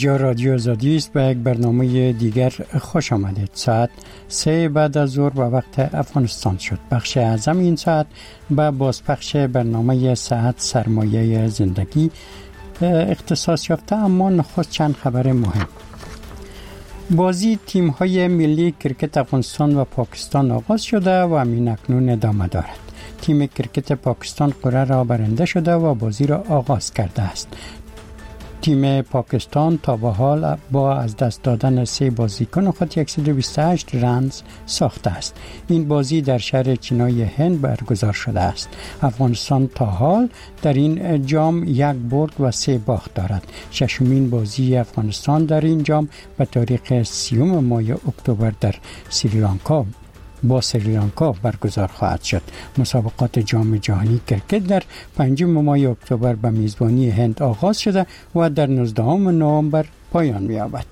اینجا رادیو آزادی است. به یک برنامه دیگر خوش آمدید. ساعت 3 بعد از ظهر و وقت افغانستان شد. بخش اعظم این ساعت به بازپخش برنامه ساعت سرمایه زندگی اختصاص یافته، اما نخست چند خبر مهم. بازی تیم‌های ملی کرکت افغانستان و پاکستان آغاز شده و همین اکنون ادامه دارد. تیم کرکت پاکستان قرعه را برنده شده و بازی را آغاز کرده است. تیم پاکستان تا به حال با از دست دادن 3 بازیکن خود 128 رنز ساخته است. این بازی در شهر چینای هند برگزار شده است. افغانستان تا حال در این جام 1 برد و 3 باخت دارد. ششمین بازی افغانستان در این جام به تاریخ 30 ماه اکتبر در سریلانکا با سریلانکا برگزار خواهد شد. مسابقات جام جهانی کرکت در 5 ماه اکتبر به میزبانی هند آغاز شده و در 19 نوامبر پایان می‌یابد.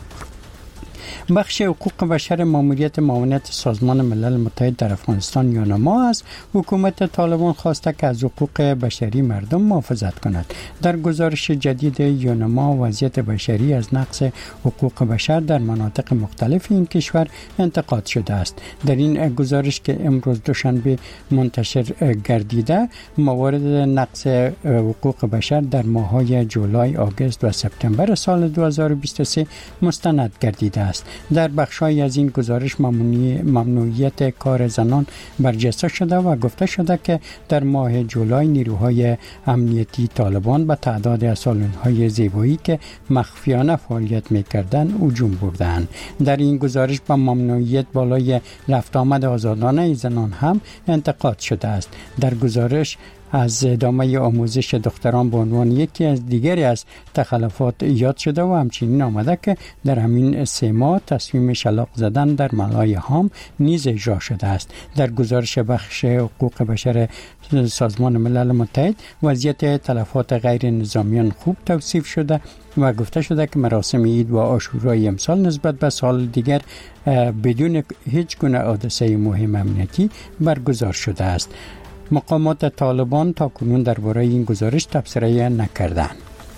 بخش حقوق بشر ماموریت معاونت سازمان ملل متحد در افغانستان یونما از حکومت طالبان خواسته که از حقوق بشری مردم محافظت کند. در گزارش جدید یونما وضعیت بشری از نقض حقوق بشر در مناطق مختلف این کشور انتقاد شده است. در این گزارش که امروز دوشنبه منتشر گردیده، موارد نقض حقوق بشر در ماه‌های جولای، آگوست و سپتامبر سال 2023 مستند گردیده است. در بخش‌های از این گزارش ممنوعیت کار زنان برجسته شده و گفته شده که در ماه جولای نیروهای امنیتی طالبان به تعداد از سالن‌های زیبایی که مخفیانه فعالیت می‌کردند هجوم بردند. در این گزارش با ممنوعیت بالای رفت آمد آزادانه زنان هم انتقاد شده است. در گزارش از ادامه آموزش دختران به عنوان یکی از دیگری از تخلفات یاد شده و همچنین آمده که در همین 3 ماه تصمیم شلاق زدن در ملای هام نیز اجرا شده است. در گزارش بخش حقوق بشر سازمان ملل متحد وضعیت تلفات غیر نظامیان خوب توصیف شده و گفته شده که مراسم عید و عاشورای امسال نسبت به سال دیگر بدون هیچ گونه حادثه مهم امنیتی برگزار شده است. مقامات طالبان تا کنون درباره این گزارش تبصره نکردند.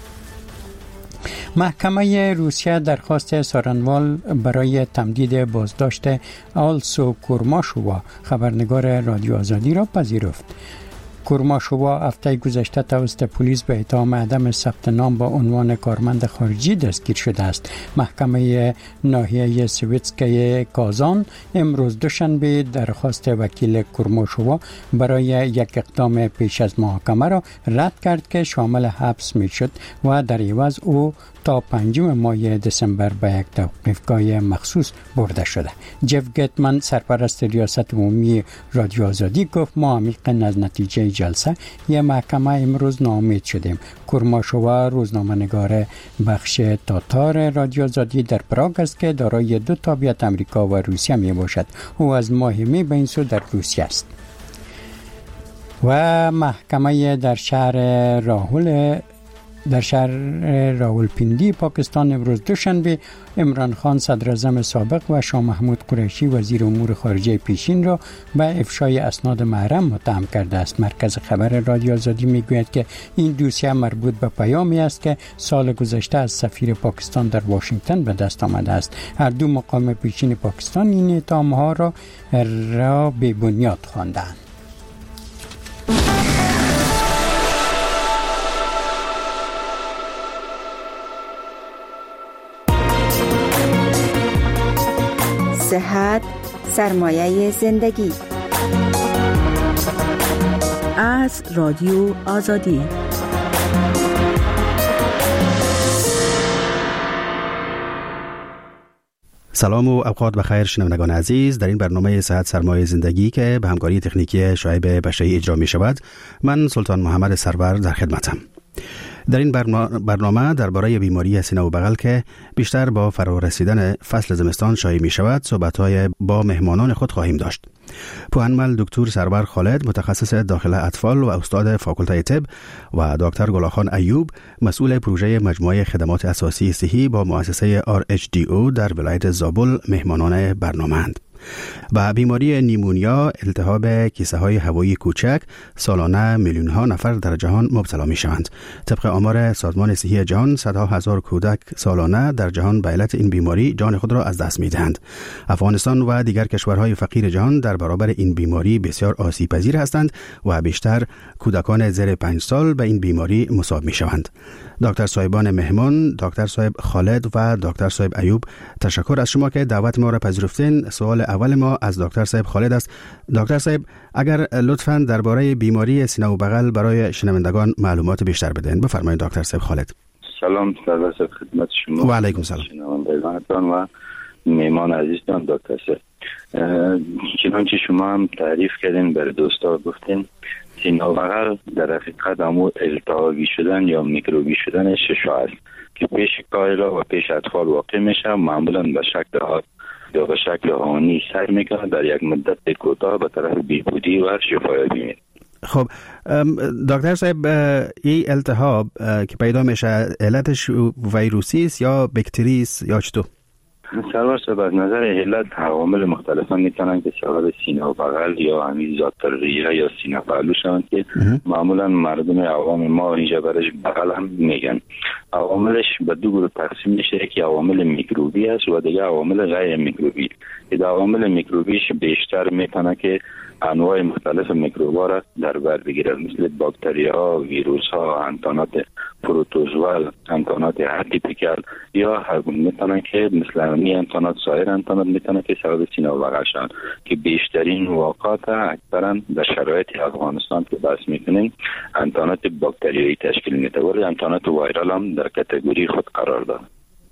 محکمه روسیه درخواست سارنوال برای تمدید بازداشت آلسو کورماشووا خبرنگار رادیو آزادی را پذیرفت. کورماشووا هفته گذشته توسط پلیس به اتهام عدم ثبت نام با عنوان کارمند خارجی دستگیر شده است. محکمه ناحیه سویتسکای کازان امروز دوشنبه درخواست وکیل کورماشووا برای یک اقدام پیش از محاکمه را رد کرد که شامل حبس میشد و در عوض او تا 5 ماه دسامبر به یک توقیفگاه مخصوص برده شده. جف گتمن سرپرست ریاست عمومی رادیو آزادی گفت ما عمیق از نتیجه جلسه یک محکمه امروز ناامید شدیم. کورماشووا روزنامه‌نگار بخش تاتار رادیو آزادی در پراگ است که دارای 2 تابعیت امریکا و روسیه می باشد. او از ماه می به این سو در روسیه است. و محکمه در شهر راولپیندی پاکستان امروز دوشنبه عمران خان صدر اعظم سابق و شاه محمود قریشی وزیر امور خارجه پیشین را به افشای اسناد محرم متهم کرده است. مرکز خبر رادیو آزادی میگوید که این دوسیه مربوط به پیامی است که سال گذشته از سفیر پاکستان در واشنگتن به دست آمده است. هر دو مقام پیشین پاکستان این اتهام‌ها را بی بنیاد خواندند. صحت سرمایه زندگی از رادیو آزادی. سلام و اوقات بخیر شنوندگان عزیز. در این برنامه صحت سرمایه زندگی که به همکاری تکنیکی شعیب بشری اجرا می شود، من سلطان محمد سرور در خدمتم. در این برنامه درباره بیماری سینه و بغل که بیشتر با فرارسیدن فصل زمستان شایع می شود صحبت‌های با مهمانان خود خواهیم داشت. پوهنمل دکتر سرور خالد متخصص داخل اطفال و استاد فاکولته طب و دکتر گلاخان ایوب مسئول پروژه مجموعه خدمات اساسی صحی با مؤسسه RHDO در ولایت زابل مهمانان برنامه‌اند. و بیماری نیمونیا، التهاب کیسه های هوایی کوچک، سالانه میلیون ها نفر در جهان مبتلا می شوند. طبق آمار سازمان صحی جهان، صدها هزار کودک سالانه در جهان به علت این بیماری جان خود را از دست می دهند. افغانستان و دیگر کشورهای فقیر جهان در برابر این بیماری بسیار آسیب پذیر هستند و بیشتر کودکان زیر 5 سال به این بیماری مصاب می شوند. دکتر صاحبان مهمان، دکتر صاحب خالد و دکتر صاحب ایوب، تشکر از شما که دعوت ما را پذیرفتین. سوال اول ما از دکتر صاحب خالد است. دکتر صاحب، اگر لطفاً درباره بیماری سینه و بغل برای شنوندگان معلومات بیشتر بدین. بفرمایید دکتر صاحب خالد. سلام سرور خدمت شما و علیکم سلام شنوندگانتان و مهمان عزیزتان. دکتر صاحب، چنانچه شما هم تعریف کردین، بر دوستا گفتین، سینه و بغل در حقیقت همون التهابی شدن یا میکروبی شدن ششا است که پیش کایلا و پیش اطفال واقع میشه، معمولا به شکل آب یا به شکل آنی سر میکنه، در یک مدت کوتاه به طرف بیهودی و شفایابی میره. خب دکتر صاحب، این التهاب که پیدا میشه علتش ویروسی است یا باکتری است یا چطور؟ سرور صاحب، از نظر علت عوامل مختلف میتونن که سبب سینه و بغل یا همین ذات ریه یا سینه پهلو شوند که معمولا مردم عوام ما اینجا برش بغل هم میگن. عواملش به دو گروه تقسیم میشه، یکی عوامل میکروبی است و دیگه عوامل غیر میکروبی. که عوامل میکروبیش بیشتر میتونه که انواع مختلف میکروبا را در بر بگیرد، مثل باکتریاها، ویروسها، انتانات پروتوزوال، انتانات اتیپیکال، یا میتونه که مثل همین انتانات، سایر انتانات میتونه که سبب سینه و بغل شوند که بیشترین واقعات اکثرا در شرایط افغانستان که بحث میکنیم انتانات باکتریایی تشکیل میده، ولی انتانات وایرال هم در کاتگوری خود قرار داره.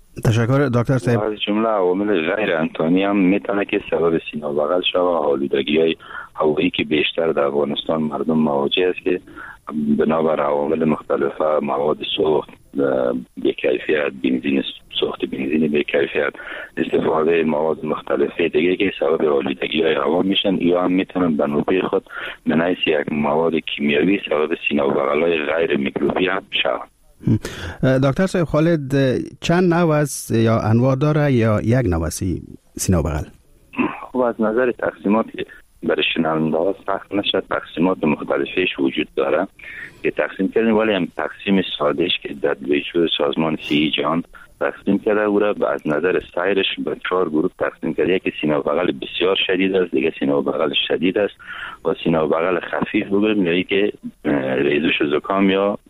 تشکر دکتر صاحب. از جمله عوامل غیر انتانی هم میتونه که سبب سینه و بغل شود. آلودگی‌های هوایی که بیشتر در افغانستان مردم مواجه است که بنابر عوامل مختلف، مواد سوخت بی‌کیفیت، بنزین سوخت بنزین بی‌کیفیت، استفاده مواد مختلف دیگه که سبب آلودگی‌های هوا میشن، یا هم میتونن به نوبه خود من حیث یک مواد کیمیاوی سبب سینه و بغل‌های غیر میکروبی هم شود. دکتر صاحب خالد، چند نوع است یا انواع داره یا یک نوع است سینه و بغل؟ خب از نظر تقسیمات برای شنونده ها سخت نشد، تقسیمات مختلفش وجود داره که تقسیم کردیم، ولی هم تقسیم سادهش که WHO سازمان صحی جهان تقسیم کرده او را از نظر سایرش به 4 گروه تقسیم کرده. یکی سینه و بغل بسیار شدید است، دیگه سینه و بغل شدید است و سینه و بغل خفیف بگیریم، یعنی که ریزش زکام یا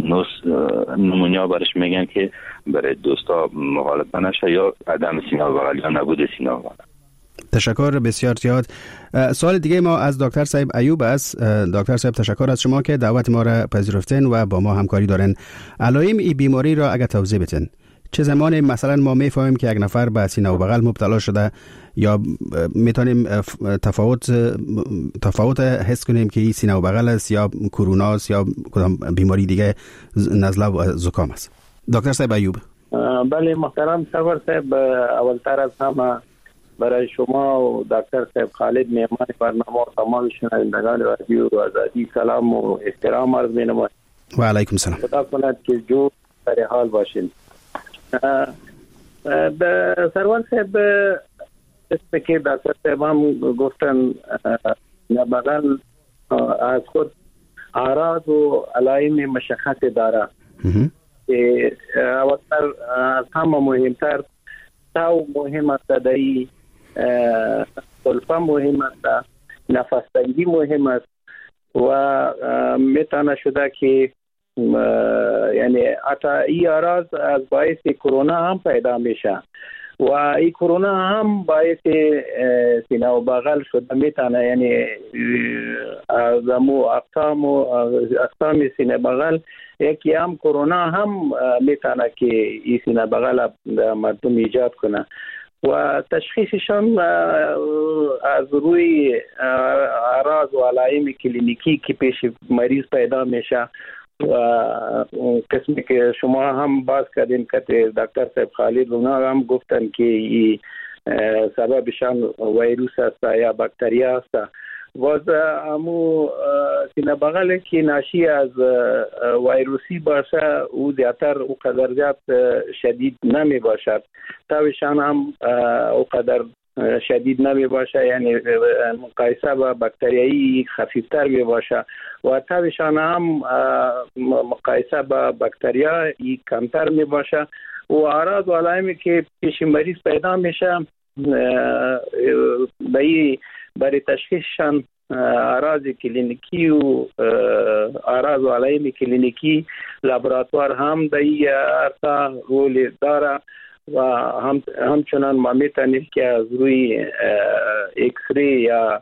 نمونیا برش میگن که برای دوستا مغالطه نشه، یا عدم سینه و بغل یا نبود سینه و بغل. تشکر بسیار زیاد. سوال دیگه ما از دکتر صاحب ایوب است. دکتر صاحب، تشکر از شما که دعوت ما را پذیرفتین و با ما همکاری دارین. علائم این بیماری را اگه توضیح بدین، چه زمانی مثلا ما میفهمیم که یک نفر به سینه و بغل مبتلا شده، یا میتونیم تفاوت حس کنیم که این سینه و بغل است یا کرونا است یا کدام بیماری دیگه، نزله و زکام است؟ دکتر صاحب ایوب. بله محترم سرور صاحب، اولتر از همه برای شما و دکتر صاحب خالد مهمان برنامه و تمام شنوندگان رادیو آزادی سلام و احترام عرض می‌نمایم. و علیکم السلام. خدا کند که جو در حال باشین. به سرور صاحب اسم که دکتر صاحب هم گفتن بغل از خود اعراض و علائم مشخص داره که اولتر از همه مهمتر تاو مهم است، دایی سلفه مهم است، نفس تنگی مهم است و میتونه شده که یعنی حتی این اعراض از باعث کرونا هم پیدا میشه و این کرونا هم باعث سینه و بغل شده میتونه، یعنی از اقسام سینه بغل یکی هم کرونا هم میتونه که این سینه بغل مردم ایجاد کنه و تشخیصشان از روی اعراض و علائم کلینیکی که پیش مریض پیدا میشه و قسمی که شما هم باز کردین که دکتر صاحب خالد اونا هم گفتن که سببشان ویروس است یا باکتریا است و امو سینه بغل که ناشی از ویروسی باشه او زیادتر او قدر زیاد شدید نمی باشد، تاوشان هم او قدر شدید نمی باشه، یعنی مقایسه با باکتریایی خفیفتر می باشه و تبشان هم مقایسه با باکتریایی کمتر می باشه و اعراض و علائمی که پیش مریض پیدا میشه برای تشخیصشان اعراض کلینیکی و اعراض و علائم کلینیکی لابراتوار هم در این عرصه رول داره و همچنان ما میتونیم که از روی ایکس ری یا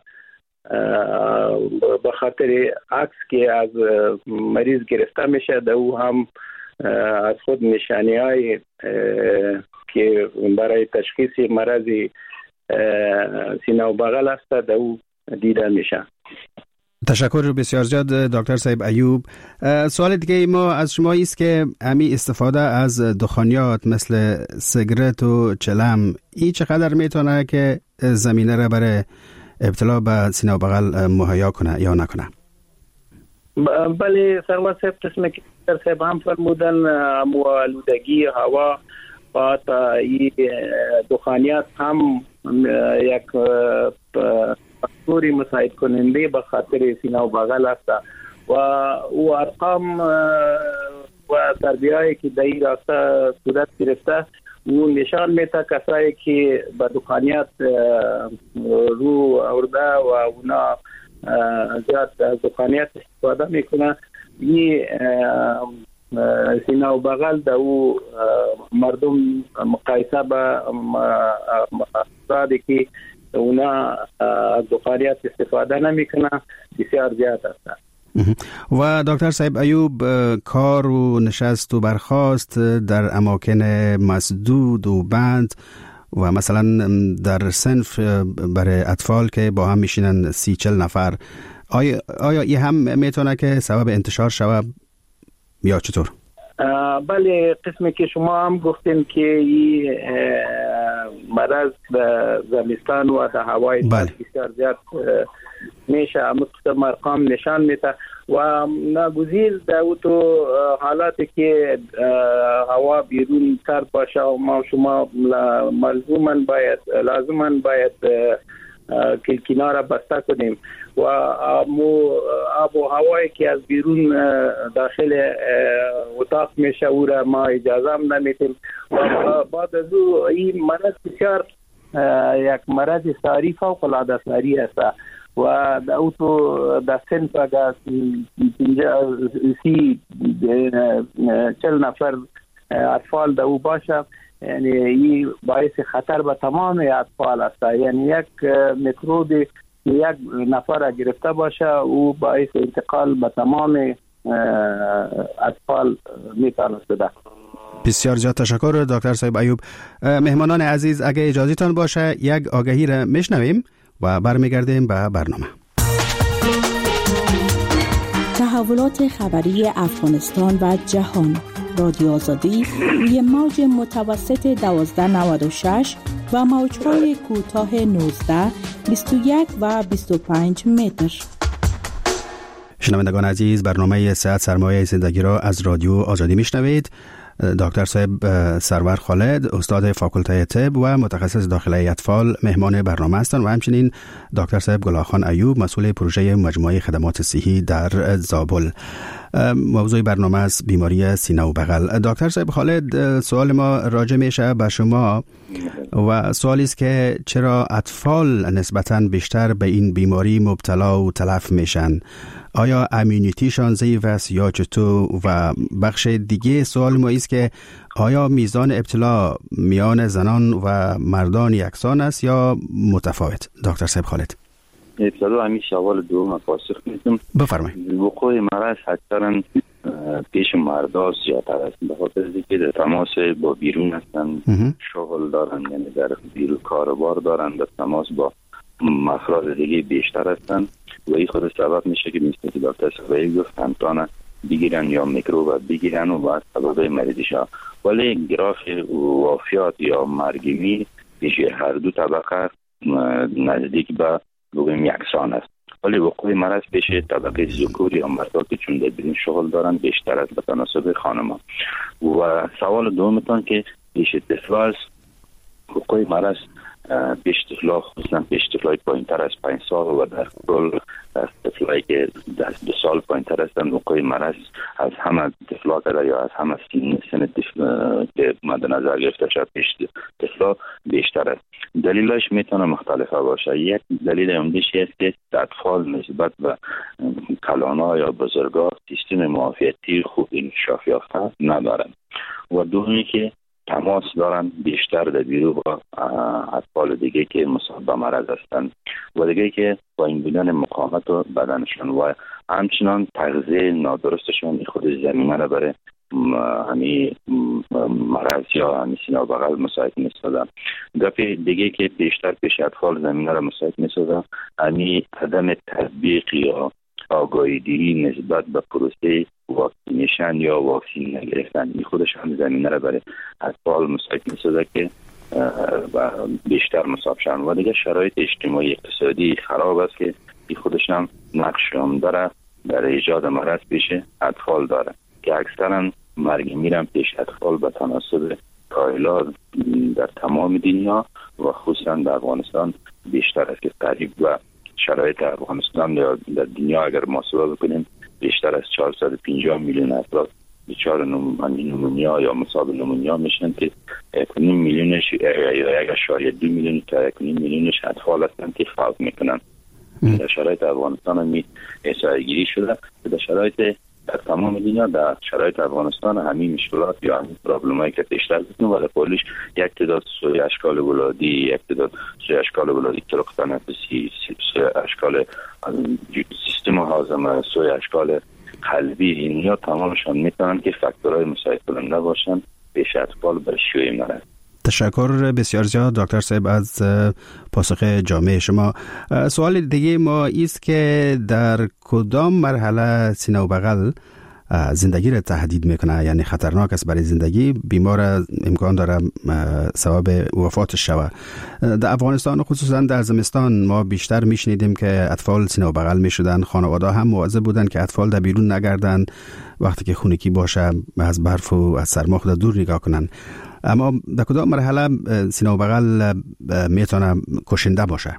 به خاطر عکس که از مریض گرفته میشه در او هم از خود نشانی های که برای تشخیص مرض سینه و بغل است در او دیده میشه. تشکر بسیار زیاد دکتر صاحب ایوب. سوال دیگه ما از شما است که امی استفاده از دخانیات مثل سیگرت و چلم این چقدر میتونه که زمینه را برای ابتلا به سینه و بغل مهیا کنه یا نکنه؟ بله سرور صاحب، قسم که دکتر صاحب هم فرمودن آلودگی هوا و دخانیات هم یک فاکتوری مساعد کننده به خاطر سینه و بغل است و او ارقام و تربیه‌ای که در این راسته صورت گرفته او نشان میده کسایی که به دخانیات رو آورده و اونا زیاد از دخانیات استفاده میکنه، این سینه و بغل در او مردم مقایسه با افرادی که اونا از دخانیات استفاده نمیکنه بسیار زیاد است. و دکتر صاحب ایوب، کار و نشست و برخاست در اماکن مسدود و بند و مثلا در صنف برای اطفال که با هم میشینن 30-40 نفر، آیا این هم میتونه که سبب انتشار شود یا چطور؟ بله، قسمی که شما هم گفتین که این مرض در زمستان و در هوای بسیار زیاد میشه، مقدم ارقام نشان میده و ناگزیر در تو حالاتی که هوا بیرون تر باشه و ما شما لازما باید کلکینا را بسته کنیم و آب و هوایی که از بیرون داخل اتاق میشه او را ما اجازه هم نمیتیم و بعد از او این مرض بسیار یک مرض ساری فوق العاده ساری است و در او تو در صنف اگر 40 نفر اطفال در او باشه، یعنی این باعث خطر به تمام اطفال است، یعنی یک میکروب یک نفر گرفته باشه او باعث انتقال به تمام اطفال میتونه شده. بسیار زیاد تشکر دکتر صاحب ایوب. مهمانان عزیز، اگه اجازهتان باشه یک آگهی را میشنویم و برمیگردیم به برنامه. تحولات خبری افغانستان و جهان، رادیو آزادی روی موج متوسط 1296 و موج‌های کوتاه 19، 21 و 25 متر. شنوندگان عزیز، برنامه صحت سرمایه زندگی را از رادیو آزادی میشنوید. دکتر صاحب سرور خالد، استاد فاکولته طب و متخصص داخله اطفال مهمان برنامه هستند و همچنین دکتر صاحب گلاخان ایوب، مسئول پروژه مجموعه خدمات صحی در زابل. موضوع برنامه است بیماری سینه و بغل. دکتر صاحب خالد، سوال ما راجع میشه به شما و سوالی است که چرا اطفال نسبتاً بیشتر به این بیماری مبتلا و تلف میشن؟ آیا امیونیتیشان ضعیف است یا چطور؟ و بخش دیگه سوال ما است که آیا میزان ابتلا میان زنان و مردان یکسان است یا متفاوت؟ دکتر صاحب خالد. ابتدا همین سوال دوم پاسخ میدم. بفرمایید. وقوع مرض اکثرا پیش مردا زیادتر است، به خاطر اینکه در تماس با بیرون هستند، شغل دارن، یعنی در بیرون کاروبار دارن، در تماس با افراد دیگه بیشتر هستند و این خود سبب میشه که مثل که دکتر صاحب گفت امکان بگیرن یا میکروب بگیرن و بعد سبب مریضی شد. ولی گراف وفات یا مرگی پیش هر دو طبقه نزدیک به بگویم یکسان است، ولی وقوع مرض پیش طبقه ذکور یا مردا که چون در بیرون شغل دارن بیشتر است به تناسب خانما. و سوال دومتان که پیش طفل وقوع مرض پیش طفلا خصوصا پیش طفلای پایینتر از 5 سال و در کل از طفلایی که 2 سال پایینتر هستند وقوع مرض از همه طفلا کرده یا از همه سن طفل که مد نظر گرفته شد پیش طفلا بیشتر است. دلیلش میتونه مختلفه باشه. یک دلیل عمده‌ای است که اطفال نسبت به کلانا یا بزرگا سیستم معافیتی خوب انکشاف یافته ندارند و دومی که تماس دارن بیشتر در بیرو با اطفال دیگه که مصاب به مرض هستند و دیگه که با این بودن مقاومت بدنشان و همچنان تغذیه نادرستشون خود زمینه را برای همی مرض یا همی سینه بغل مساعد می‌سازد. گپی دیگه که بیشتر پیش اطفال زمینه را مساعد می‌سازد همی عدم تطبیق یا آگاهی دیری نسبت به پروسه واکسینیشن یا واکسین نگرفتن این خودش هم زمینه را برای اطفال مساعد می‌سازد که بیشتر مصاب شدن و دیگه شرایط اجتماعی اقتصادی خراب است که این خودش هم نقش عمده در ایجاد مرض پیش اطفال داره که اکثرا مرگ میرم پیش اطفال به تناسب کایلا در تمام دنیا و خصوصا در افغانستان بیشتر است که قریب و شرایط افغانستان یا در دنیا اگر محاسبه بکنیم بیشتر از 450 میلیون افراد دچار نمونیا یا مصاب نمونیا میشن که 1.5 میلیونش یا 1.2 میلیون تا 1.5 میلیونش اطفال هستند که فوت میکنن. در شرایط افغانستان هم احصایه گیری شده در شرایط در تمام دنیا در شرایط افغانستان همین مشکلات یا همین پرابلمایی که بیشتر بکنیم و در پولیش یک تعداد سوی اشکال ولادی، یک تعداد سوی اشکال ولادی طرق تنفسی، سوی اشکال سیستم هاضمه، سوی اشکال قلبی، اینها تمامشان میتونن که فاکتورهای مساعد کننده باشن پیش اطفال برای شیوع مرض. تشکر بسیار زیاد دکتر صاحب از پاسخ جامع شما. سوال دیگه ما است که در کدام مرحله سینه و بغل زندگی را تهدید میکنه، یعنی خطرناک است برای زندگی، بیمار امکان داره سبب وفاتش شود. در افغانستان خصوصا در زمستان ما بیشتر میشنیدیم که اطفال سینه و بغل میشدن، خانواده هم مواظب بودن که اطفال در بیرون نگردن، وقتی که خونگی باشه از برف و از سرما خود دور نگاه کنن. اما در کدام مرحله سینه و بغل میتونه کشنده باشه؟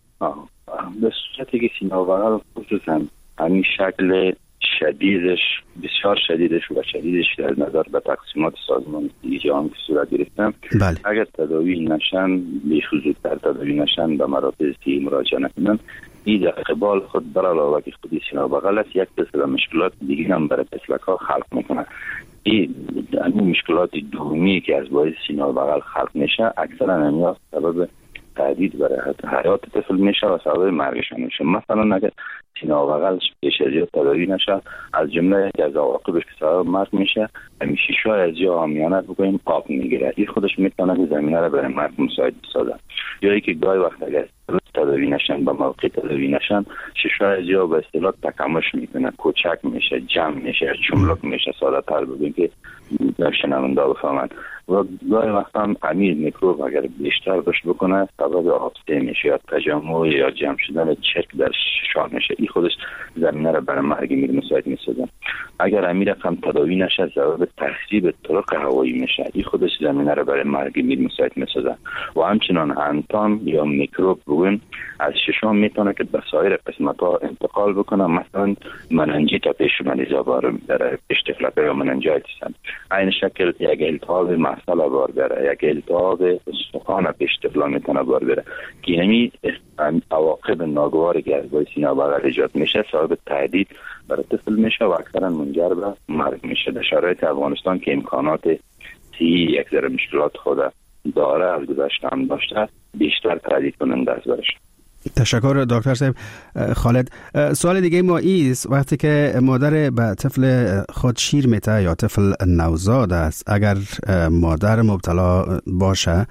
به صورتی که سینه و بغل خصوصا همین شکل شدیدش بسیار شدیدش و شدیدش در نظر به تقسیمات سازمان جهانی که صورت گرفتم، بله. اگر تداوی نشن بیخصوص‌تر تداوی نشن به مراکز صحی مراجعه نکنن، این در قبال خود بر علاوه که خودی سینه و بغل است یک سلسله مشکلات دیگه هم برای طفلک‌ها خلق میکنه. این مشکلات دومی که از باعث سینه و بغل خلق میشه اکثرا همیشه سبب تهدید برای حیات طفل میشه و سبب مرگشان میشه. مثلا اگر سینه و بغل پیش از یا تداوی نشه، از جمله از عواقبش که سبب مرگ میشه همیشه شاید از یا عامیانه بگوییم آب میگیره. این خودش میتونه که زمینه را برای مرگ مساعد بسازه. یا اینکه گاهی وقت اگر تداوی نشن به موقع تداوی نشن ششای از یا به اصطلاح تکمش میکنه، کوچک میشه، جمع میشه، چملک میشه، ساده تر بگوییم که شنونده بفهمند. و گاهی وقت هم امیر میکروب اگر بیشتر باش بکنه سبب آبسته میشه یا تجمع یا جمع شدن چرک در ششم میشه. این خودش زمینه را برای مرگ میر مساعد میسازه. اگر امیر هم تداوی نشه سبب تخریب طرق هوایی میشه. این خودش زمینه را برای مرگ میر مساعد میسازه. و همچنان انتان یا میکروب بگویم از ششم میتونه که به سایر قسمت ها انتقال بکنه. مثلا مننجیت پیش مریضا بار در اشتفلت یا مننجایتیس این شکل یک التهاب مسئله بار بره، یک التهاب استخوان پیش طفلا میتونه بار بره که همین عواقب ناگواری که از باعث سینه و بغل ایجاد میشه سبب تهدید برای طفل میشه و اکثرا منجر به مرگ میشه. در شرایط افغانستان که امکانات صحی یک ذره مشکلات خود داره از گذشته هم داشته بیشتر تهدید کننده است برش. تشکر دکتر صاحب. خالد، سوال دیگه ما ایست وقتی که مادر به طفل خود شیر میته یا طفل نوزاد است، اگر مادر مبتلا باشه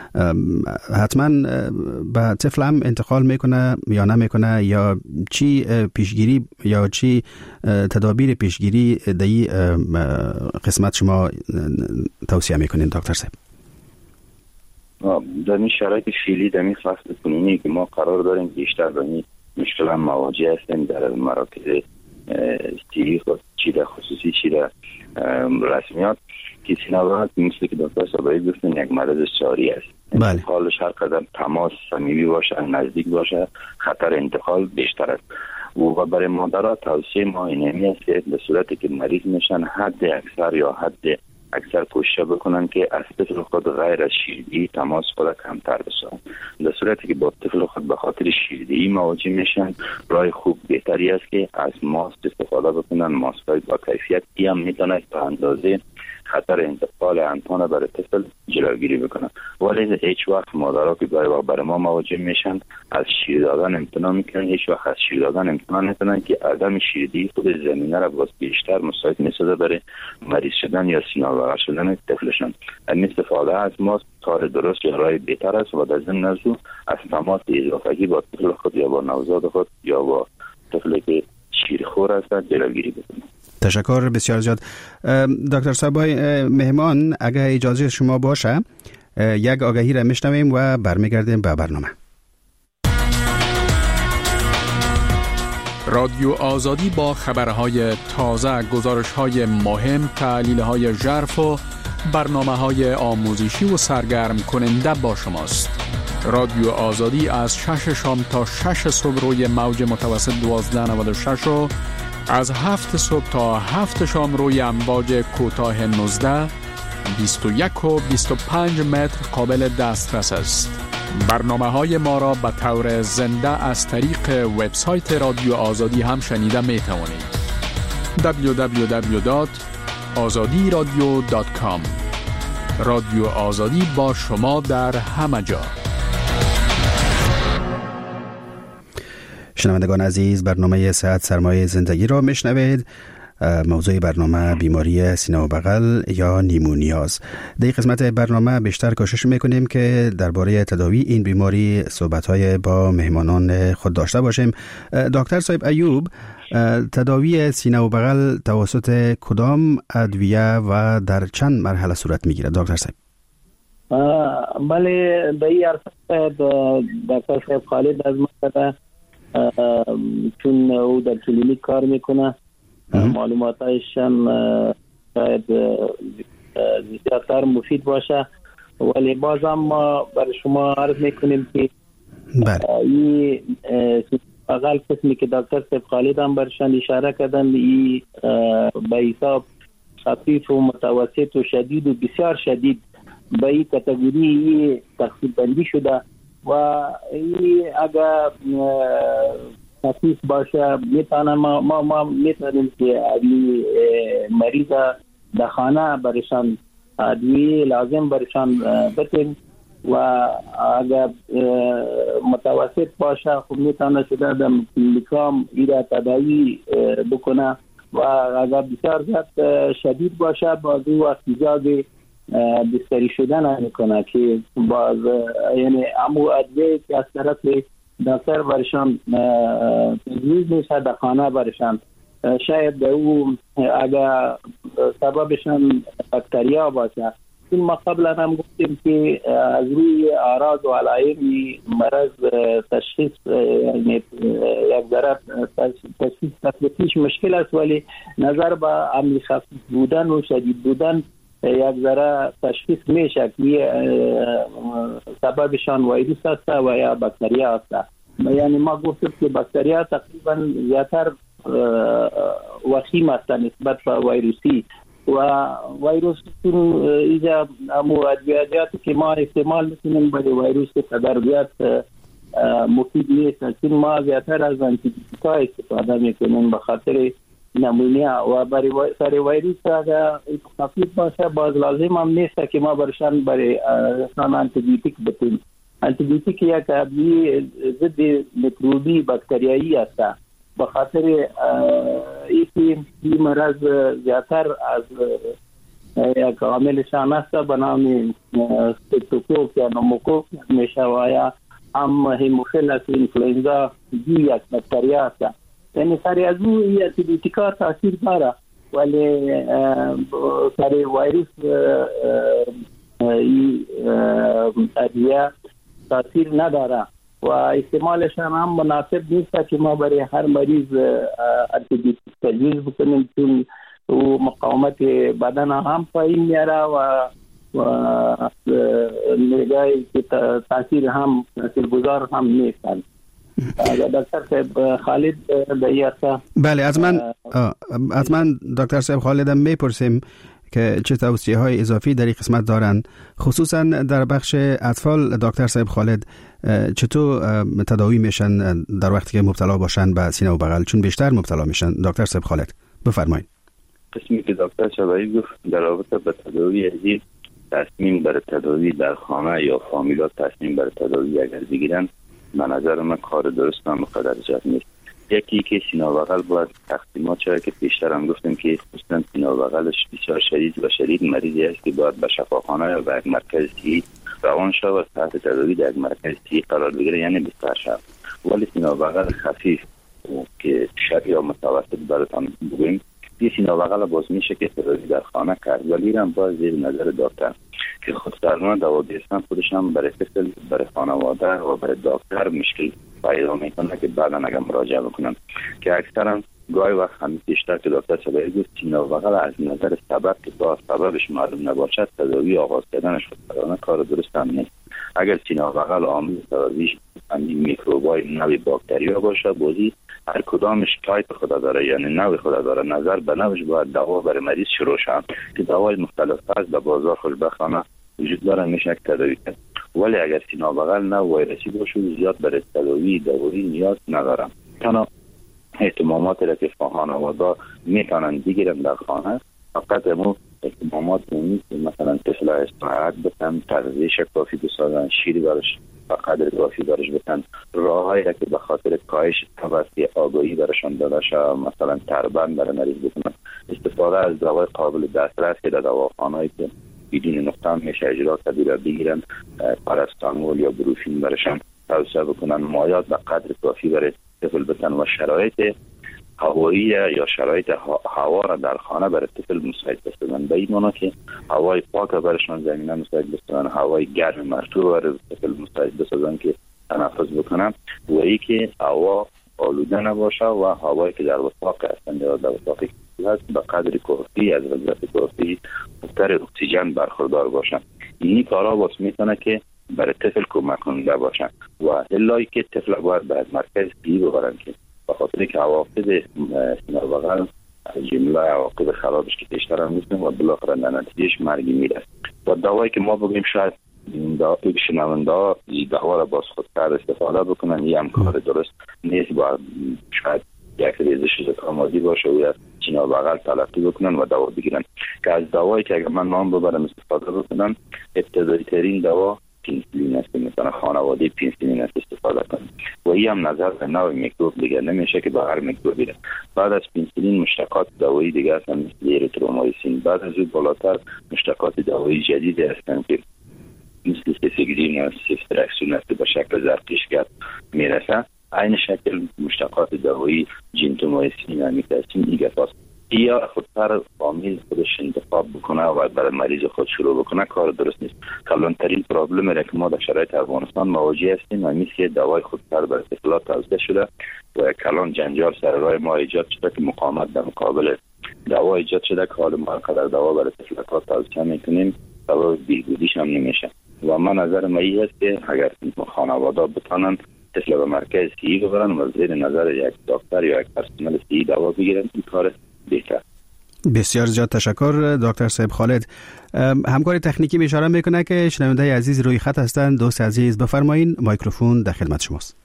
حتما به طفل هم انتقال میکنه یا نمیکنه، یا چی پیشگیری یا چی تدابیر پیشگیری در این قسمت شما توصیه میکنین دکتر صاحب؟ در این شرایط فعلی در این فصل کنونی که ما قرار داریم بیشتر با این مشکل هم مواجه هستیم در مراکز سیری خود چی در خصوصی چی در رسمیات که سینه‌بغل مثل که دکتر صابری گفتن یک مرض ساری است. انتقالش هر قدر تماس صمیمی باشه نزدیک باشه خطر انتقال بیشتر است و برای مادرها توصیه ما اینمی است که به صورتی که مریض میشن حد اکثر کوشش بکنن که از طفل خود غیر از شیردهی تماس خود کمتر بسازن. در صورتی که با طفل خود به خاطر شیردهی مواجه میشن راه خوب بهتری است که از ماسک استفاده بکنن. ماسک‌های با کیفیت هم میتونه تا اندازه خطر انتقال انتان برای طفل جلوگیری بکنن. ولی هیچ وقت مادرها که برای ما مواجه میشن از شیر دادن امتناع میکنن، هیچ وقت از شیر دادن امتناع نکنن که عدم شیردهی خود زمینه را باز بیشتر مساعد میسازه برای مریض شدن یا سینه بغل شدن طفلشان. این استفاده از ماسک کار درست یا راه بهتر است و در ضمن از تماس اضافگی با طفل خود یا با نوزاد خود یا با طفلی که شیرخور است جلوگیری بکنن. تشکر بسیار زیاد. دکتر صابای مهمان اگه اجازه شما باشه یک آگهی را میشنویم و برمیگردیم به برنامه. رادیو آزادی با خبرهای تازه، گزارش‌های مهم، تحلیل‌های ژرف و برنامه‌های آموزشی و سرگرم کننده با شماست. رادیو آزادی از 6 شام تا 6 صبح روی موج متوسط 1296 و از 7 صبح تا 7 شام روی امواج کوتاه 19 21 و 25 متر قابل دسترس است. برنامه‌های ما را به طور زنده از طریق وبسایت رادیو آزادی هم شنیده می توانید. www.azadiradio.com. رادیو آزادی با شما در همه جا. شنوندگان عزیز، برنامه صحت سرمایه زندگی را میشنوید. موضوع برنامه بیماری سینه و بغل یا نیمونیاز. در قسمت برنامه بیشتر کوشش میکنیم که درباره تداوی این بیماری صحبت‌های با مهمانان خود داشته باشیم. دکتر صاحب ایوب، تداوی سینه و بغل توسط کدام ادویه و در چند مرحله صورت میگیرد دکتر صاحب؟ بله، در این عرصه دکتر صاحب خالد از مقصد چون او در کلینیک کار میکنه معلوماتش هم شاید زیادتر مفید باشه، ولی باز هم ما برای شما عرض میکنیم که این اقل قسمی که دکتر صاحب خالد هم برشان اشاره کردن این به حساب خفیف و متوسط و شدید و بسیار شدید به این کاتگوری تقسیم بندی شده و این اگر خفیف باشه میتونه ما میتونیم که مریض در خانه برشان ادویه لازم برشان بتیم و اگر متوسط باشه خب میتونه شده در کلینیکام ایره تداوی بکنه و اگر بسیار زیاد شدید باشه باز او احتیاج بستری شدن میکنه که باز یعنی امو ادویه که از طرف دکتر برشان تجویز میشه در خانه برشان شاید او اگر سببشان بکتریا باشه. این ما قبلا هم گفتیم که از روی اعراض و علائم مرض تشخیص یعنی یک ذره تشخیص مشکل است، ولی نظر به عملی خفیف بودن و شدید بودن یک ذره تشخیص میشه که سببشان ویروس است و یا بکتریا است. یعنی ما گفتیم که بکتریا تقریبا زیادتر وخیم است نسبت به ویروسی و ویروس اینجا امو ادویاتی که ما استعمال میکنیم برای ویروس تداربیات مفید نیست، چون ما زیادتر از آنتیبیوتیکا استفاده میکنیم به خاطر نمونیا و برای سر ویروس اگر خفیف باشه باز لازم هم نیست که ما برشان برای آنتیبیوتیک بتیم. آنتیبیوتیک یک ادویه ضد میکروبی بکتریایی است. به خاطر این مرض زیادتر از یک عاملشان است به نام ستوکوک یا نوموکوک میشه و یا هم هیموفیلس اینفلوئنزا یک بکتریا است. یعنی سر از او این آنتیبیوتیکا تاثیر داره ولی سر ویروس این ادویه تاثیر نداره و استعمالش هم مناسب نیست که ما برای هر مریض انتیبیوتیک تجویز بکنیم، چون او مقاومت بدن هم پایین میاره و نگاهی که تاثیر گذار هم نیستن. دکتر صاحب خالد دیارتا. بله، از من دکتر صاحب خالدم میپرسیم که چه توصیه های اضافی در این قسمت دارند، خصوصا در بخش اطفال. دکتر صاحب خالد چطور تداوی میشن در وقتی که مبتلا باشن به سینه و بغل، چون بیشتر مبتلا میشن؟ دکتر صاحب خالد بفرمایید. قسمی که دکتر شبایی گفت در رابطه با تداوی عزیز، تصمیم بر تداوی در خانه یا فامیلا تصمیم بر تداوی اگر بگیرن، به نظر من کار درست هم قدر جد نیست. یکی که سینه و بغل باید تقسیمات شده که پیشتر هم گفتم که خصوصا سینه و بغلش بسیار شدید مریضی است که باید به شفاخانه یا به یک مرکز صحی روان شود و تحت تداوی در یک مرکز صحی قرار بگیره، یعنی بستر شود. ولی سینه و بغل خفیف که شدید یا متوسط براتون بگویم، این سینه و بغل باز میشه که تداوی در خانه کرد، ولی هم باید زیر نظر دکتر که خودسرمان دوا بیستن خودش هم برای طفل، برای خانواده و برای دکتر مشکل پیدا میکنه که بعدا اگر مراجعه بکنن، که اکثرا گاهی وقت همین بیشتر که دکتر شبایی گفت سینه و بغل از نظر سبب که با سببش معلوم نباشد تداوی آغاز کردنش خودسرانه کار درست هم نیست. اگر سینه و بغل عامل تداویش همین میکروبای نوع باکتریا باشه، بازی هر کدامش تایپ خدا داره، یعنی نوع خدا داره، نظر به نوعش باید دوا برای مریض شروع شد که دوای مختلف از به بازار خوشبختانه وجود داره، میشه یک تداوی کرد. ولی اگر سینه و بغل نه ویروسی باشه زیاد برای تداوی دارویی نیاز ندارم. تنها اهتمامات را که خانواده میتونن بگیرن در خانه فقط امو اهتمامات نیست، مثلا طفل استراحت بتن، تغذیه کافی بسازن، شیر برش قدر کافی برش بتن، راههایی را که به خاطر کاهش توسط آگاهی برشان داده شد، مثلا تربند برای مریض بکنن، استفاده از دوای قابل دسترس که در دواخانه‌ای که بدون نقطه میشه اجرا کرده بگیرن، پاراستامول یا بروفین برشان توصیه بکنن، مایات به قدر کافی برای طفل بتن و شرایط هوایی یا شرایط هوا را در خانه برای طفل مساعد بسازن. به این معنی که هوای پاک برشان زمینه مساعد بسازن، هوای گرم مرطوب برای طفل مساعد بسازن که تنفس بکنن، و ای که هوا آلوده نباشه و هوایی که در وساق هستند یا در وساقی هست به قدر کافی از غلظت کافی مقدار اکسیژن برخوردار باشن. این کارا باعث میتونه که برای طفل کمک کننده باشن و الهی که طفل باید به مرکز صحی ببرن که به خاطر که عواقب سینه و بغل جمله عواقب خرابش که بیشتر هم نیستن و بالاخره در نتیجهش مرگی میره. و دوایی که ما بگیم شاید شنونده ها دوا را باز خودکار استفاده بکنن، این هم کار درست نیست. باید شاید یک ریزش زکامازی باشه و سینه و بغل تلقی بکنن و دوا بگیرن، که از دوایی که اگر من نام ببرم استفاده بکنن، ابتدایی ترین دوا پنیسیلین است، مثلا خانواده پنیسیلین است استفاده کنیم و این هم نظر به نوع میکروب دیگه نمیشه که به هر میکروب بیره. بعد از پنیسیلین مشتقات دوایی دیگه هستن مثل اریترومایسین، بعد از اون بالاتر مشتقات دوایی جدید هستن که مثل سیفیگرین و سیفترکسون است که به شکل زرتشت میرسه. این شکل مشتقات دوایی جنتومایسین و میتاسین دیگه هست. یا خودسر فامیل خودش انتخاب بکنه و برای مریض خود شروع بکنه کار درست نیست. کلانترین پرابلم را که ما در شرایط افغانستان مواجه هستیم و مثل که دوای خودسر برای طفلات توزیع شده و کلان جنجال سر راه ما ایجاد شده که مقاومت در مقابل دوا ایجاد شده که حال ما قدر دوا برای طفلات توزیع میکنیم دوا بیهودیش هم نمیشه. و من نظر من این است که اگر خانواده بتانن طفل به مرکز صحی ببرن و زیر نظر یک دکتر یا یک پرسنل صحی دوا بگیرن، این کار بهتر. بسیار زیاد تشکر دکتر صاحب خالد. همکار تکنیکی اشاره میکنه که شنونده عزیز روی خط هستند. دوست عزیز بفرمایین، میکروفون در خدمت شماست.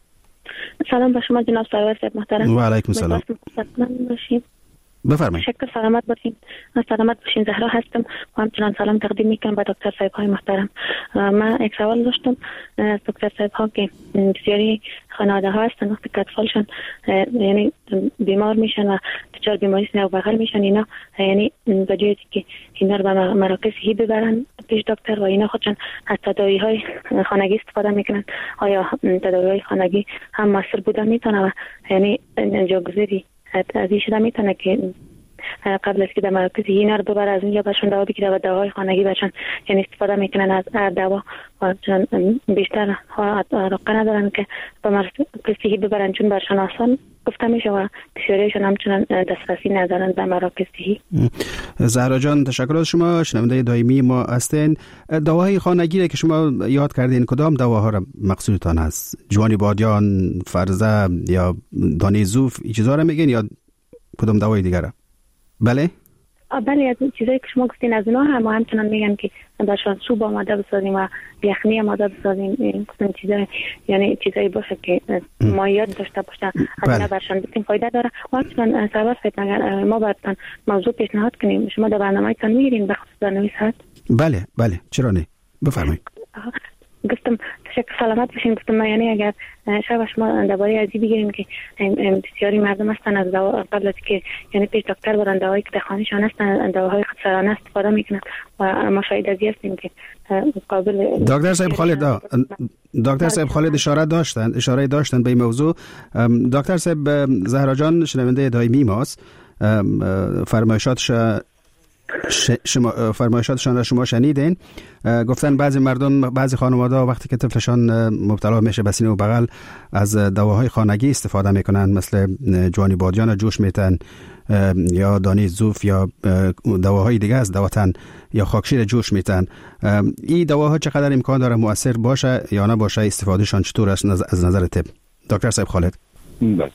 سلام به شما جناب سرور صاحب محترم. و علیکم السلام. بفرمایید. شکر سلامت باشین. سلامت باشین. زهرا هستم و همچنان سلام تقدیم میکنم به دکتر صاحب های محترم. من یک سوال داشتم از دکتر صاحب ها که بسیاری خانواده ها هستن وقتی که اطفالشان یعنی بیمار میشن و دچار بیماری سینه و بغل میشن، اینا یعنی به جای که اینا رو به مراکز صحی ببرن پیش دکتر و اینا خودشان از تداوی های خانگی استفاده میکنن، آیا تداوی های خانگی هم موثر بوده میتونه و یعنی جاگذاری از این شده میتونه که قبل از که در مراکز اینا رو ببر از اونجا برشون دوا بگیره و دواهای خانگی برشون یعنی استفاده میکنن از دوا و چون بیشتر علاقه ندارن که به مراکز صحی ببرن چون برشون آسان گفته میشه و بسیاریشون همچنان دسترسی ندارن به مراکز صحی. زهرا جان تشکر از شما، شنونده دائمی ما هستین. دواهای خانگی که شما یاد کردین کدام دواها را مقصودتان هست؟ جوانی بادیان، فرزه یا دانه زوف این چیزا را میگین یا کدام دوای دیگر را؟ بله؟ بله از چیزایی که شما گفتین از اونها هم همچنان میگن که برشان سوپ آماده بسازیم و یخنی آماده بسازیم. این قسم چیزایی یعنی چیزایی باشه که مایعات داشته باشه از اینا برشان بسیم فایده داره. و همچنان سرور سید اگر ما براتون موضوع پیشنهاد کنیم شما در برنامه‌تان میگیرین به خصوص برنامه صحت؟ بله چرا نه بفرمایید. گفتم تشکر سلامت باشین. گفتم یعنی اگر شب شما درباره ازی بگیریم که بسیاری مردم هستن از دوا قبل از که یعنی پیش دکتر برن دواهایی که در خانه‌شان هستن دواهای خودسرانه استفاده میکنن و ما شاهد ازی هستیم که مقابل دکتر صاحب خالد اشاره داشتن به این موضوع. دکتر صاحب زهرا جان شنونده دائمی ماست، فرمایشاتشان را شما شنیدین. گفتن بعضی مردم بعضی خانواده وقتی که طفلشان مبتلا میشه به سینه و بغل از دواهای خانگی استفاده میکنن، مثل جوانی بادیان جوش میتن یا دانه زوف یا دواهای دیگه از دواتن یا خاکشیر جوش میتن. این دواها چقدر امکان داره مؤثر باشه یا نه باشه؟ استفادهشان چطور است از نظر طب؟ دکتر صاحب خالد. بله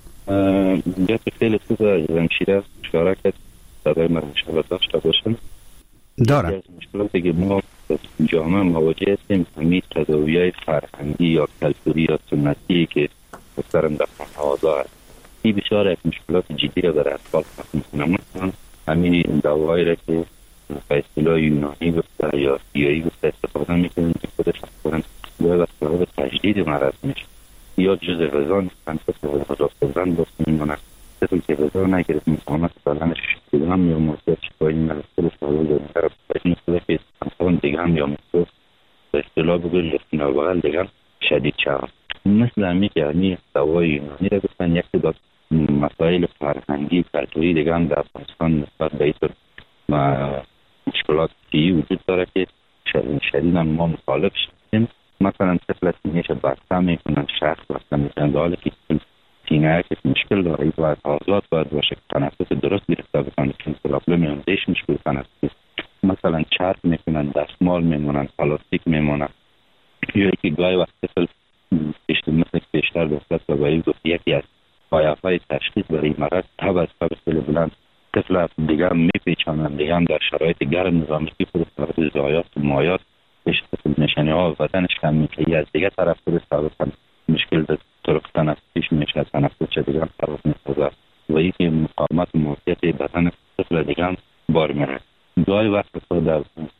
جات خیلی خوب زمشیره اشاره کرد صدای مرموشت داشته باشن داره. مشکلاتی که ما جامعه مواجه هستیم همین تداوی‌های فرهنگی یا کلتوری یا سنتی که اکثرا در خانواده هست. این بسیار یک مشکلات جدی را در اطفال خلق می‌کنه. مثلا همین دواهایی را که به اصطلاح یونانی گفته یا سیایی گفته استفاده می‌کنیم که خودش اصلا باید سبب تجدید مرض میشه یا جز غذا نیستن که غذا خوردن باست میمونه طفل که غذا نگرفت مقاومت بدنش دیگه هم یا موضوع شفایی مرسل سوال داره این خدا که انسان دیگه هم یا موضوع به اصطلاح بگوید لفتین و بغل دیگه هم شدید شود. مثل همی که همی دوای یونانی را گفتن یک داد مسائل فرهنگی کلتوری دیگه هم در افغانستان نسبت به ایتر و مشکلات فیی وجود داره که شدیداً ما مخالف شدیم. مثلا طفل سینه‌اش بسته میکنن، شخص بسته میکنن در حالی که سینه که مشکل داره این باید آزاد باید باشه، تنفس درست گرفته بکنه چون پرابلم اندیش مشکل تنفسی. مثلا چرب میکنن، دستمال میمونن، پلاستیک میمونن یا که گاهی وقت طفل مثل پیشتر دستت و باید گفت یکی از پایه‌های تشخیص برای مرض تب از تب خیلی بلند طفل دیگه هم میپیچانن، دیگه هم در شرایط گرم نظامی که خود سبب زایات و مایات نشانی ها و بدنش کم میشه، از دیگه طرف خود سبب مشکل در طرق تنفسیش میشه، تنفس چه دیگه هم سبب میسازه و یکی مقاومت و موقعیت بدن طفل دیگه هم بار میره. گاهی وقت خود در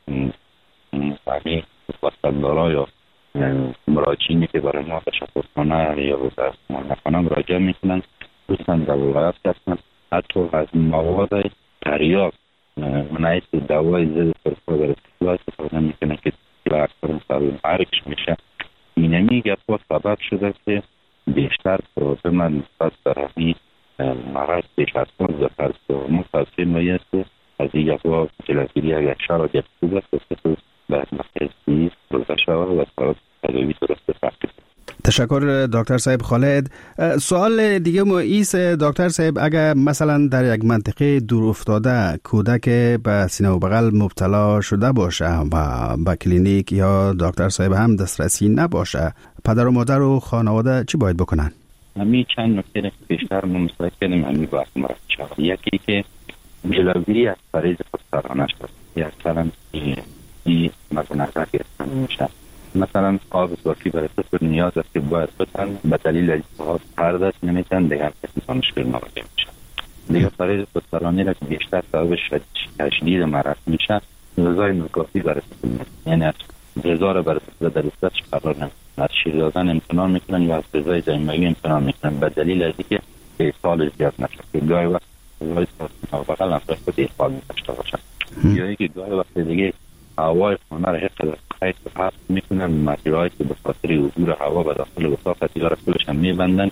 فهمی وسطدارا یا مراجعینی که برای ما تشخصخانه یا در مهندخانه مراجعه میکنن خصوصا در ولایت هستن حتی از مواد تریاک منعیت دوای ضد سرفا در اطلاع استفاده میکنه که و اکثر سبب مرگش میشه. اینمی گفت سبب شده که بیشتر پروبلم نسبت در همین مرض پیش از خود زفر است. مصطفی مایست از این گفت جلوگیری اگر شرایط خوب است که باید مخصوصی روزه شود و سبب تداوی درست فقط. تشکر دکتر صاحب خالد. سوال دیگه ما ایست دکتر صاحب، اگر مثلا در یک منطقه دور افتاده کودک به سینه و بغل مبتلا شده باشه و به کلینیک یا دکتر صاحب هم دسترسی نباشه، پدر و مادر و خانواده چی باید بکنن؟ همین چند نکته بیشتر ما مصرح کردیم همین وقت مرد شد. یکی که جلوگیری از فریض خودسرانه شد یا اکثرا این مورد نظر گرفتن میشه. مثلا آب صافی برای طفل نیاز است که باید بتن به دلیل التهاب پرداخت نمیتن دیگر کسی مشکل مواجه میشه. دیگه فریض خودسرانه را که بیشتر سبب تشدید مرض میشه غذای ناکافی برای طفل نیست، یعنی از غذا را برای طفل در دستش قرار نمیدن، از شیر دادن امتناع میکنن یا از غذای ضمیموی امتناع میکنن به دلیل از اینکه ایصال زیاد نشه که گاهی وقت غذای بغل هم خود ایصال داشته باشن یا اینکه گاهی وقت دیگه هوای خانه را حفظ خیلی حفظ میکنن، مسیرهایی که به خاطر عبور هوا به داخل اتاق تیار کلش هم میبندن که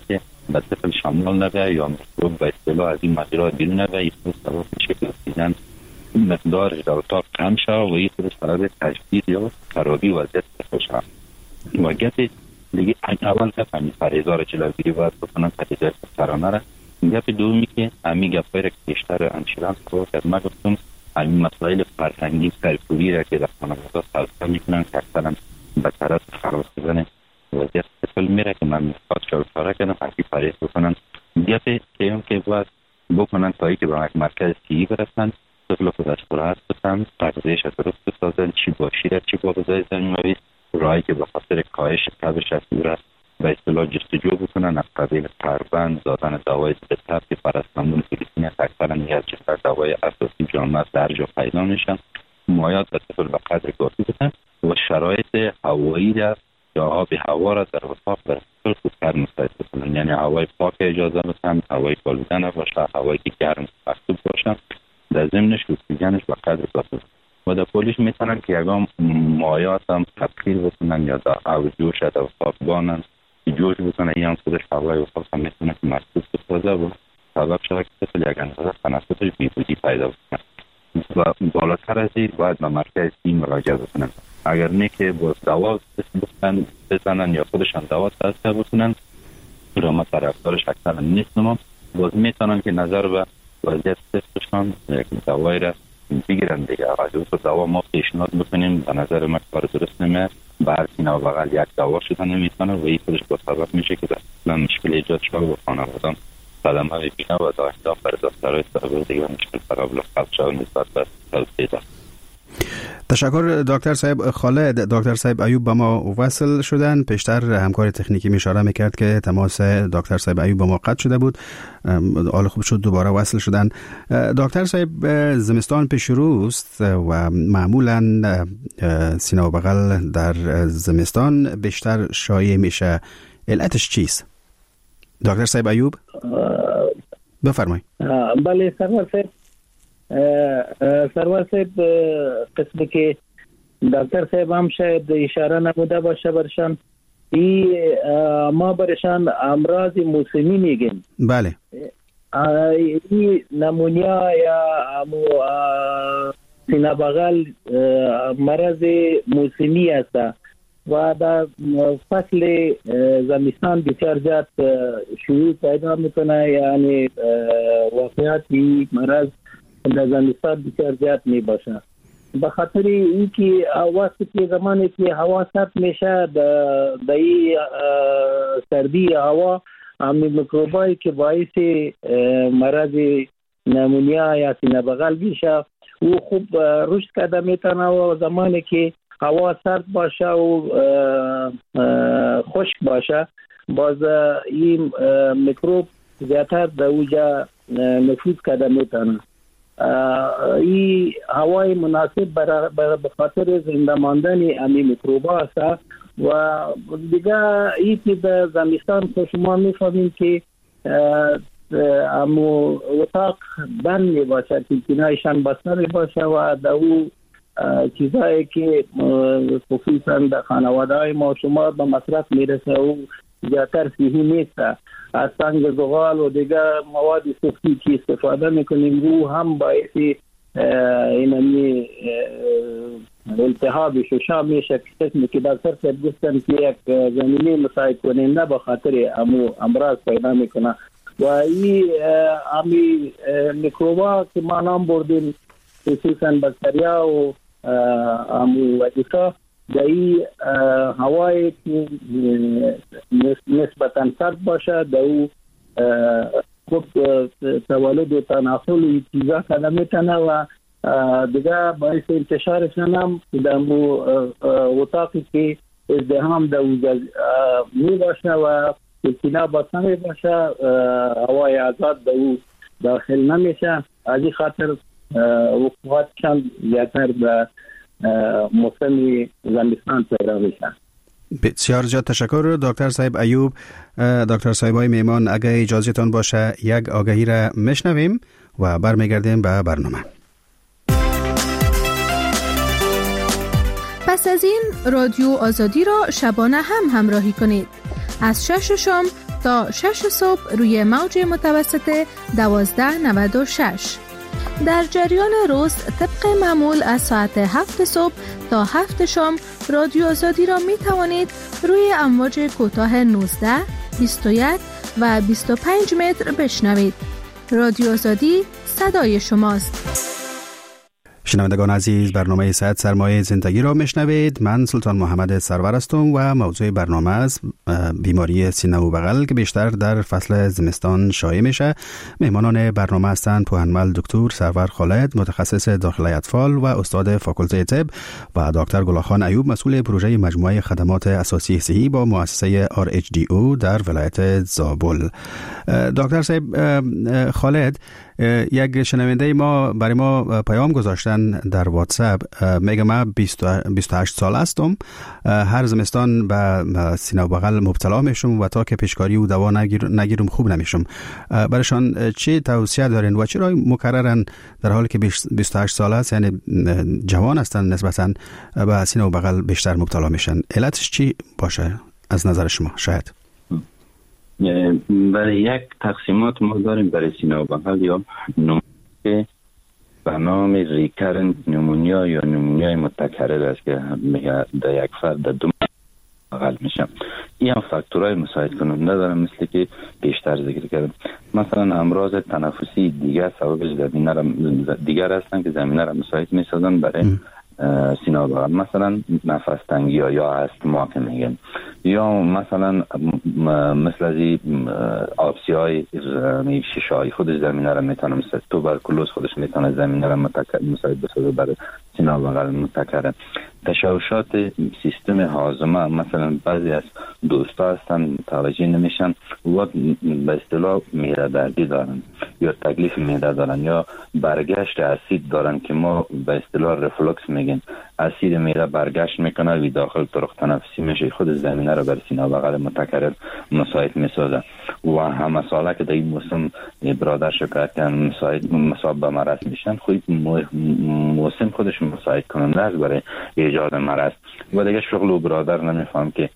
به طفل شامل نبه یا میکروب به اصطلاح از این مجرات بیرون نبه، این سبب میشه که اکسیژن مقدارش در اتاق کم شد و این خودش سبب تجدید یا خرابی وضعیت طفل شد. و گپ دیگه اول همین پرهیزا را چلاگیری باید بکنن، پرهیزای سرانه را. گپ دومی که همین گپایی را که بیشتر انشیران رو که ما گفتم همین مسائل فرهنگی سرکوبی را که در خانواده سلسله میکنن که اکثرا به طرف خراب شدن وضعیت طفل میره که من میخواد چاره کنم حقی پرهیز بکنن. گپ سیوم که باید بکنن تا ای که به مرکز صحی برسن، طفل خود از خورهت بسن، تغذیهش درست بسازن، چی باشی در چی با غذای زمینوی راهی که به خاطر کاهش تبش از صورت به اصطلاح جستجو بکنن، از قبیل قربن، دادن دوای ضد تب که پاراستامول فیلیپین اکثرا یک از دوای اساسی جامعه در جا پیدا میشن، مایات به طفل به قدر کافی بدن و شرایط هوایی را یا آب هوا را در اتاق برای طفل خودکار مساعد بکنن، یعنی هوای پاک اجازه بدن، هوای آلوده نباشه، هوایی که گرم مکتوب باشه، در ضمنش اکسیژنش به قدر کافی و در پولیش میتونن که یکم مایات هم تبخیر بکنن یا در آب جوش در اتاق بانن جوش بکنن، این هم خودش هوای اتاق هم میتونه که مکتوب بسازه و سبب شده که طفل یک اندازه تنفسش بیهودی پیدا بکنن و بالاتر از این باید به مرکز صحی مراجعه بکنن. اگر نه که باز دوا بزنن یا خودشان دوا تاثیر بکنن را ما طرفدارش اکثرا نیستم، باز میتونن که نظر به وضعیت طفلشان یک دوایی را بگیرن دیگه. اگر دوا ما پیشنهاد بکنیم به نظر ما کار درست نمیه، بر سینه و بغل یک دوا شدن نمیتونه و این خودش با سبب میشه که اصلا مشکل ایجاد شد و خانوادان صدمه ببینه و در احتاف بر دکترهای سابق دیگه مشکل فرابل خلق شد نسبت به تلفیده. تشکر دکتر صاحب خالد. دکتر صاحب ایوب با ما وصل شدن. پیشتر همکار تکنیکی می اشاره میکرد که تماس دکتر صاحب ایوب با ما قطع شده بود، حال خوب شد دوباره وصل شدن. دکتر صاحب زمستان پیش روست و معمولا سینه و بغل در زمستان بیشتر شایع میشه، علتش چیست؟ دکتر صاحب ایوب بفرمایید. بله سرور صاحب قسمی که دکتر صاحب هم شاید اشاره نموده باشه برشان، ما برشان امراض موسمی میگیم. بله. این نمونیا یا سینه بغل مرض موسمی است و در فصل زمستان بسیار زیاد شیوع پیدا میکنه، یعنی واقعیت این مرض در زمستان بسیار زیاد می باشه. به خاطر اینکه وقتی که زمانی که هوا سرد میشه در این سردی هوا همین میکروبایی که باعث مرض نمونیا یا سینه بغل میشه او خوب رشد کرده میتونه و زمانی که هوا سرد باشه و خشک باشه باز این میکروب زیادتر در اوجا نفوذ کرده میتونه. این هوای مناسب به خاطر زنده ماندن این میکروبا است و دیگه این که در زمستان که شما میفهمین که امو اتاق بند می باشه که کنایشان بسته می باشه و در او چیزایی که خصوصا در خانواده های ما شما به مصرف میرسه و زیادتر صحی نیست، از سنگ زغال و دیگر مواد سفتی که استفاده میکنیم او هم باعث اینمی التهاب ششا میشه که در سر گفتن که یک زمینه مساعد کننده به خاطر امراض پیدا میکنه و این امی میکروبا که ما نام بردیم خصوصا بکتریا و وجیکا در این هوای که نسبتا سرد باشه در او خوب تولد و تناسل چیزا کنه میتونه و دیگه باعث انتشارشان هم در اتاقی که ازدحام در او می باشه و سینه بسته می باشه هوای آزاد در او داخل نمیشه. از این خاطر وقوعاتشان زیادتر به موسم زمستان پیدا میشه. بسیار زیاد تشکر دکتر صاحب ایوب. دکتر صاحب های میمان اگه اجازهتان باشه یک آگهی را میشنویم و برمیگردیم به برنامه. پس از این رادیو آزادی را شبانه هم همراهی کنید. از 6 شام تا 6 صبح روی موج متوسط 1296. در جریان روز طبق معمول از ساعت 7 صبح تا 7 شام رادیو آزادی را می توانید روی امواج کوتاه 19، 21 و 25 متر بشنوید. رادیو آزادی صدای شماست. شنوندگان عزیز، برنامه صحت سرمایه زندگی را میشنوید. من سلطان محمد سرور هستم و موضوع برنامه است بیماری سینه و بغل که بیشتر در فصل زمستان شایع میشه. مهمانان برنامه هستند پوهنمل دکتر سرور خالد، متخصص داخلی اطفال و استاد فاکولته طب، و دکتر گلاخان ایوب، مسئول پروژه مجموعه خدمات اساسی صحی با مؤسسه RHDO در ولایت زابل. دکتر صاحب خالد، یک شنونده ما برای ما پیام گذاشتن در واتساپ، میگه من 28 سال هستم، هر زمستان به سینه و بغل مبتلا میشم و تا که پیشکاری و دوا نگیرم خوب نمیشم. برایشان چه توصیه دارین و چرا مکررن در حالی که 28 سال است، یعنی جوان هستن، نسبتا به سینه و بغل بیشتر مبتلا میشن؟ علتش چی باشه از نظر شما؟ شاید برای یک تقسیمات ما داریم برای سینه و بغل، یا نمونه به نام ریکرنت نمونیا یا نمونیای متکرر است که در یک فرد در 2 بغل میشه. این هم فاکتورهای مساعد کننده دارن، مثل که بیشتر ذکر کردم. مثلا امراض تنفسی دیگر سبب دیگر هستن که زمینه را مساعد میسازن برای سینه و بغل، مثلا نفس تنگی یا استما که میگن، یا مثلا مثل از آبسی های شیشه های خودش زمینه را میتونه، مثل توبرکولوز خودش میتونه زمینه را مساعد بسازه برای سینه و بغل متکرر. تشوشات سیستم هاضمه، مثلا بعضی از دوستا هستن توجه نمیشن و به اصطلاح معده دردی دارن یا تکلیف معده دارن یا برگشت اسید دارن که ما به اصطلاح رفلوکس میگن. اسید معده برگشت میکنه و داخل طرق تنفسی میشه، خود زمینه را بر سینه و بغل متکرر مساعد میسازه. و همه ساله که در این موسم برادر شکایت کردن مصاب به مرض میشن، خود موسم خودش مساعد کننده است برای ایجاد مرض. و دیگه شغل و برادر نمیفهم که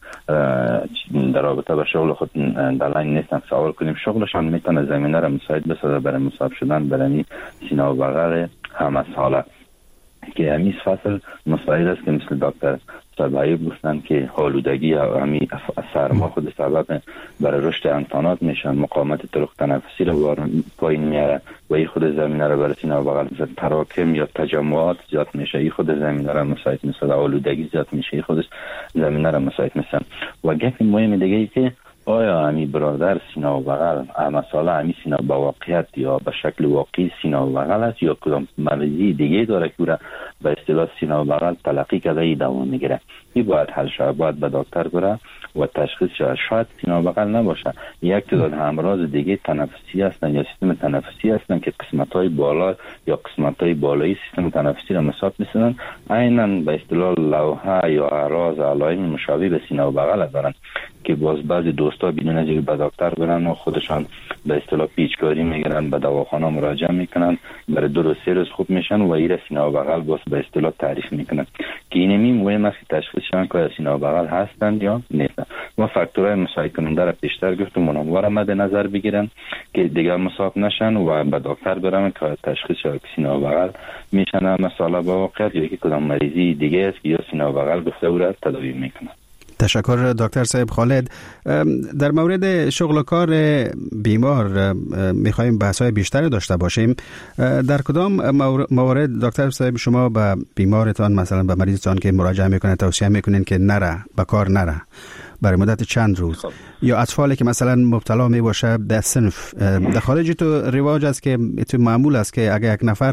در رابطه با شغل خود دلنگ نیستن سوال کنیم، شغلشان میتونه زمینه را مساعد بسازه برای مصاب شدن برای سینه و بغل همه ساله. که همیز فصل مساعد است که مثل دکتر صاحب گفتن که آلودگی یا همی سرما خود سبب برای رشد انتانات میشن، مقاومت طرق تنفسی رو پایین میاره و این خود زمینه رو برای سینه و بغل تراکم یا تجمعات زیاد میشه، این خود زمینه رو مساعد میسازه. آلودگی زیاد میشه، این خودش زمینه رو مساعد میسازه. و گپ مهم دیگه ای که آیا همی برادر سینه و بغل مسئله همی سینه با واقعیت یا به شکل واقعی سینه و بغل است یا کدام مریضی دیگه داره که به اصطلاح سینه و بغل تلقی کرده دوام میگیره؟ این باید حل شود، باید به دکتر بره و تشخیص شود. شاید سینه و بغل نباشه، یک تعداد امراض دیگه تنفسی هستن یا سیستم تنفسی هستن که قسمت‌های بالا یا قسمت‌های بالایی سیستم تنفسی را مساعد می‌سازن، عیناً به اصطلاح لوحه یا اعراض علائم مشابه به سینه و بغل دارن که باز بعضی دوستا بدون از اینکه به دکتر برن و خودشان به اصطلاح پیچکاری میگیرن، به دواخانه مراجعه میکنن، برای 2 روز 3 روز خوب میشن و ایره سینه و بغل باز به اصطلاح تعریف میکنن که اینمی مهم است که تشخیص شون که سینه و بغل هستند یا نیستند. ما فاکتورهای مساعد کننده را پیشتر گفتم، اونها را مد نظر بگیرن که دیگه مصاب نشن و به دکتر برن که تشخیص شون که سینه و بغل میشن مسئله با واقعیت یا کدام مریضی دیگه است که یا سینه و بغل گفته او را تداوی میکنن. تشکر دکتر صاحب خالد. در مورد شغل و کار بیمار میخوایم بحث‌های بیشتری داشته باشیم. در کدام موارد دکتر صاحب شما به بیمارتان، مثلا به مریضتان که مراجعه میکنه توصیه میکنین که نره به کار نره برای مدت چند روز؟ یا اطفالی که مثلا مبتلا می باشه در صنف، در خارج تو رواج است که تو معمول است که اگر یک نفر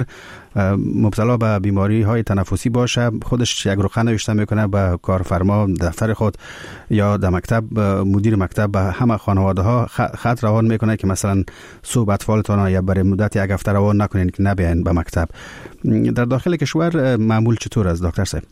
مبتلا به بیماری های تنفسی باشه خودش یک رخنه نوشته میکنه به کارفرما دفتر خود یا در مکتب مدیر مکتب به همه خانواده ها خط روان میکنه که مثلا صبح اطفالتان یا برای مدت یک هفته روان نکنین که نبیاین به مکتب. در داخل کشور معمول چطور است دکتر صاحب؟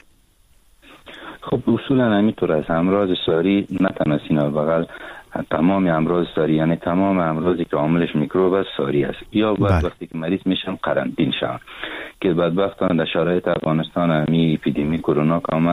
خب اصولا همینطور است. امراض ساری نه تنها سینه و بغل، تمام امراض ساری یعنی تمام امراضی که عاملش میکروب است ساری است. یا بعد وقتی که مریض میشن قرنطین شون که بدبختانه در شرایط افغانستان همی اپیدمی کرونا که آمد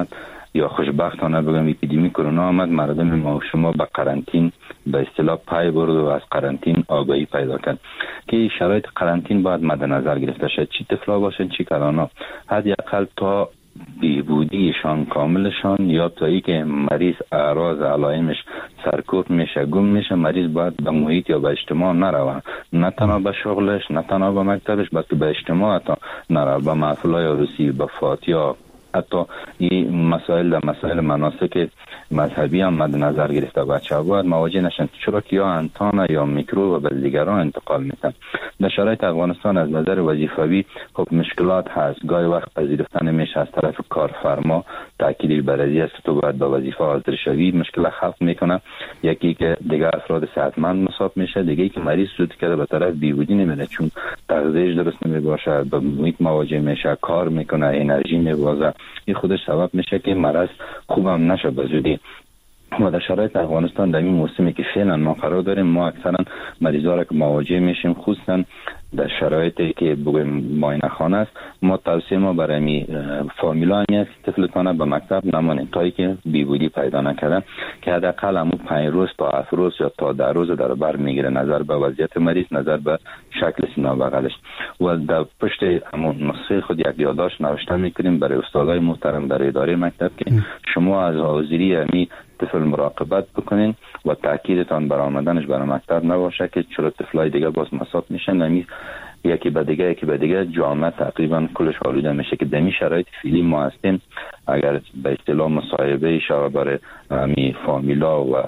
یا خوشبختانه بگم اپیدمی کرونا آمد، مردم ما و شما به قرنطین به اصطلاح پای برد و از قرنطین آگاهی پیدا کرد که شرایط قرنطین باید مد نظر گرفته شد. چی طفلا باشن چی کلانا، حداقل تا بیهودیشان کاملشان یا تا ای که مریض اعراض علائمش سرکوب میشه گم میشه، مریض باید به محیط یا به اجتماع نروه، نه تنها به شغلش نه تنها به مکتبش بلکه به اجتماع حتی نروه، به محفل‌های عروسی، به فاتحه، حتی این مسائل مناسک مذهبی هم مد نظر گرفته. بچه‌ها باید مواجه نشن، چرا که یا انتان یا میکروب به دیگران انتقال میتن. در شرایط افغانستان از نظر وظیفوی خب مشکلات هست، گاهی وقت پذیرفتن میشه از طرف کارفرما، تاکید بر این است که تو باید به وظیفه حاضر شوی، مشکل خلق میکنه. یکی که دیگه افراد صحتمند مصاب میشه، دیگه که مریض شد که به طرف بیهودی نمیره چون تغذیه‌اش درست نمیباشه، به محیط مواجه میشه، کار میکنه، انرژی میبازه، این خودش سبب میشه که مرض خوبم نشه به زودی. ما در شرایط افغانستان در این موسمی که فعلا ما قرار داریم، ما اکثرا مریضا را که مواجه میشیم خصوصا در شرایطی که بگویم معاینه خانه است، ما توصیه ما برای فامیلا همی است که طفلتان به مکتب نمانید تا که بیهودی پیدا نکردن، که حداقل همون 5 روز تا 7 روز یا تا 10 روز در بر میگیره نظر به وضعیت مریض، نظر به شکل سینه بغلش. و در پشت همون نسخه خود یک یادداشت نوشته میکنیم برای استادای محترم در اداره مکتب که شما از حاضری همی طفل مراقبت بکنین و تاکیدتان بر آمدنش برای مکتب نباشه که چرا طفلای دیگه باز مصاب میشن، یکی به دیگه جامعه تقریبا کلش آلوده میشه که دمی شرایط فعلی ما هستیم. اگر به اصطلاح مصاحبه شما برای می فامیلا و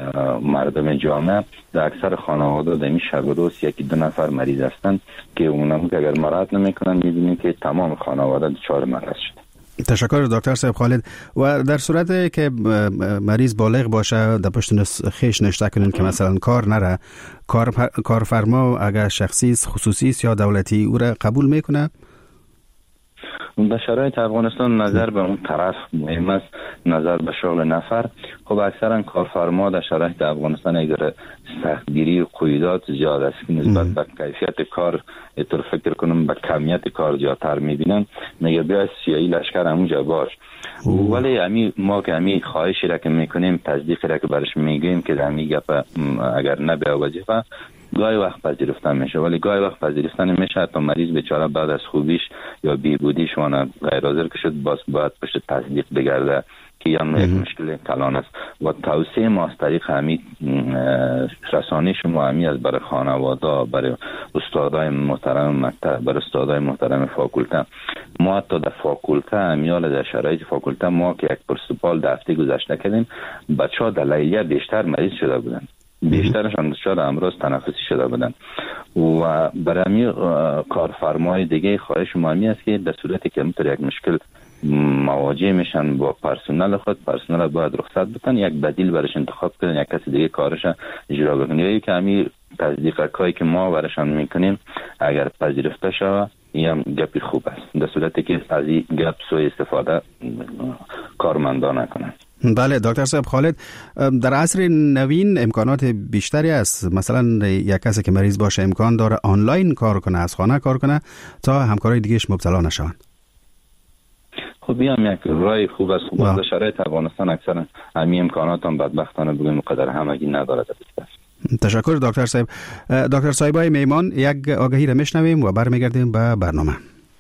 مردم جامعه، در اکثر خانواده دمی شب و روز یکی 2 نفر مریض هستن که اونم که اگر مراعات نمیکنن میبینیم که تمام خانواده دچار مرض شده. تشکر دکتر صاحب خالد. و در صورتی که مریض بالغ باشه در پشت خیش نشته کنین که مثلا کار نره، کارفرما اگر شخصی خصوصی یا دولتی او را قبول میکنه؟ در شرایط افغانستان نظر به اون طرف مهم است، نظر به شغل نفر. خب اکثرا کارفرما در شرایط افغانستان اگر سختگیری و قیودات زیاد است که نسبت به کیفیت کار اطور فکر کنم به کمیت کار زیادتر میبینن، میگه بیا سیایی لشکر همونجا باش. ولی ما که همی خواهشی را که میکنیم، تصدیقی را که برش میگیم که همی گپ اگر نبیا وظیفه گاهی وقت پذیرفتن میشه، ولی گاهی وقت پذیرفتن میشه تا مریض بیچاره بعد از خوبیش یا بیهودیش وانه غیر حاضر که شد باید پشت تصدیق بگرده که یک مشکل کلان است. و توصیه ما از طریق همی رسانه شما همی از برای خانواده، برای استادای محترم مکتب، برای استادای محترم فاکولته، ما حتی در فاکولته همیال در شرایط فاکولته ما که یک پرسپال در هفته گذشته کردیم، بچه ها در لیلیه بیشتر مریض شده بودن، بیشترشان دچار امراض تنفسی شده بودن. و برای کارفرمای دیگه خواهش ما همی است که در صورتی که همینطور یک مشکل مواجه میشن با پرسنل خود، پرسنل باید رخصت بتن، یک بدیل برش انتخاب کنن، یک کسی دیگه کارش اجرا بکنه. یا که همین تصدیقاتی که ما برشان میکنیم اگر پذیرفته شود این گپی خوب است، در صورتی که از این گپ سوء استفاده کارمندان نکنن. بله دکتر صاحب خالد، در عصر نوین امکانات بیشتری است. مثلا یک کسی که مریض باشه امکان داره آنلاین کار کنه، از خانه کار کنه تا همکارای دیگهش مبتلا نشون. خب این هم یک راه خوب است. خب در شرایط افغانستان اکثرا همین امکانات هم بدبختانه بگیم قدر همگی نداره. تشکر دکتر صاحب. دکتر صاحبای میمان، یک آگهی را میشنویم و برمیگردیم به برنامه.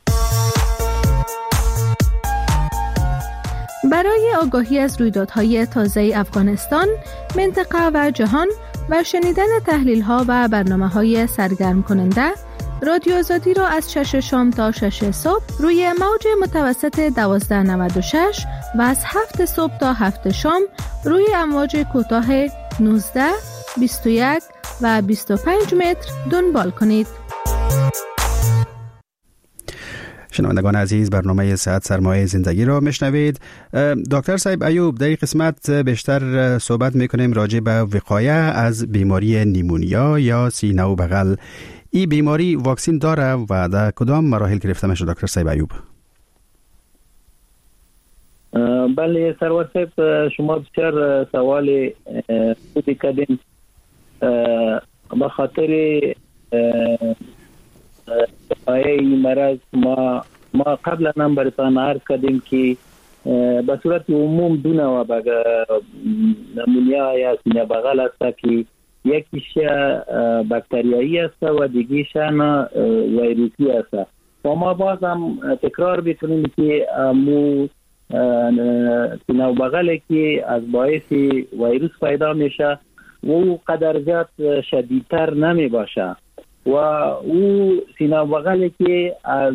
برای آگاهی از رویدادهای تازه افغانستان، منطقه و جهان و شنیدن تحلیل‌ها و برنامه‌های سرگرم کننده، رادیو آزادی را از 6 شام تا 6 صبح روی موج متوسط 1296 و از 7 صبح تا 7 شام روی امواج کوتاه 19، 21 و 25 متر دنبال کنید. شنوندگان عزیز، برنامه صحت سرمایه زندگی را میشنوید. دکتر صاحب ایوب، در این قسمت بیشتر صحبت میکنیم راجع به وقایه از بیماری نیمونیا یا سینه و بغل. این بیماری واکسین داره و در کدام مراحل گرفته میشه دکتر صاحب ایوب؟ بله سرور صاحب، شما بسیار سوال خوبی کردین. به خاطر این مرض ما قبلا هم براتان عرض کردیم که به صورت عموم دو نوع نمونیا یا سینه بغل است که یکیش باکتریایی است و دیگیش ویروسی است و ما باز هم تکرار می‌کنیم که سینه بغلی که از باعث ویروس پیدا میشه و او قدر زیاد شدیدتر نمی باشه و او سینه بغلی که از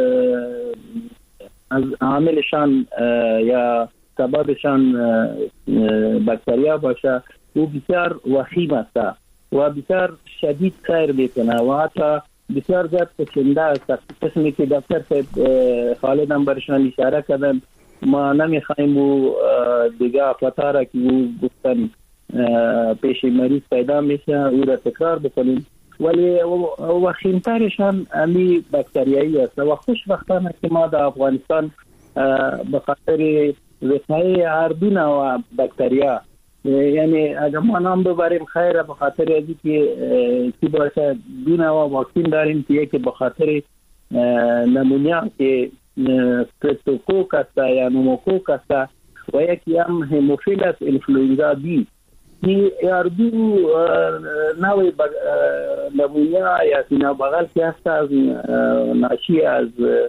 عاملشان یا سببشان باکتریا باشه او بسیار وخیم است و بسیار شدید سیر میکنه و حتی بسیار زیاد کشنده است. قسمی که دکتر خالد هم برشان اشاره کردن ما نمیخوایم او دیگه افلاتاره که او گفتن پیش مریض پیدا میشه او را تکرار بکنیم ولی وخیمترشان امی باکتریایی است و خوشبختانه که ما در افغانستان به خاطر وقایع هر دو نوع باکتریا یعنی اگر ما نام ببریم خیره به خاطر ازی که باشه دو نوع واکسین داریم که یکی به خاطر نمونیا که سترپتوکوک است یا نوموکوک است و یکی هم هموفیلس انفلوئنزا بی که هر دو نوع نمونیا یا سینه بغل که هست از ناشی از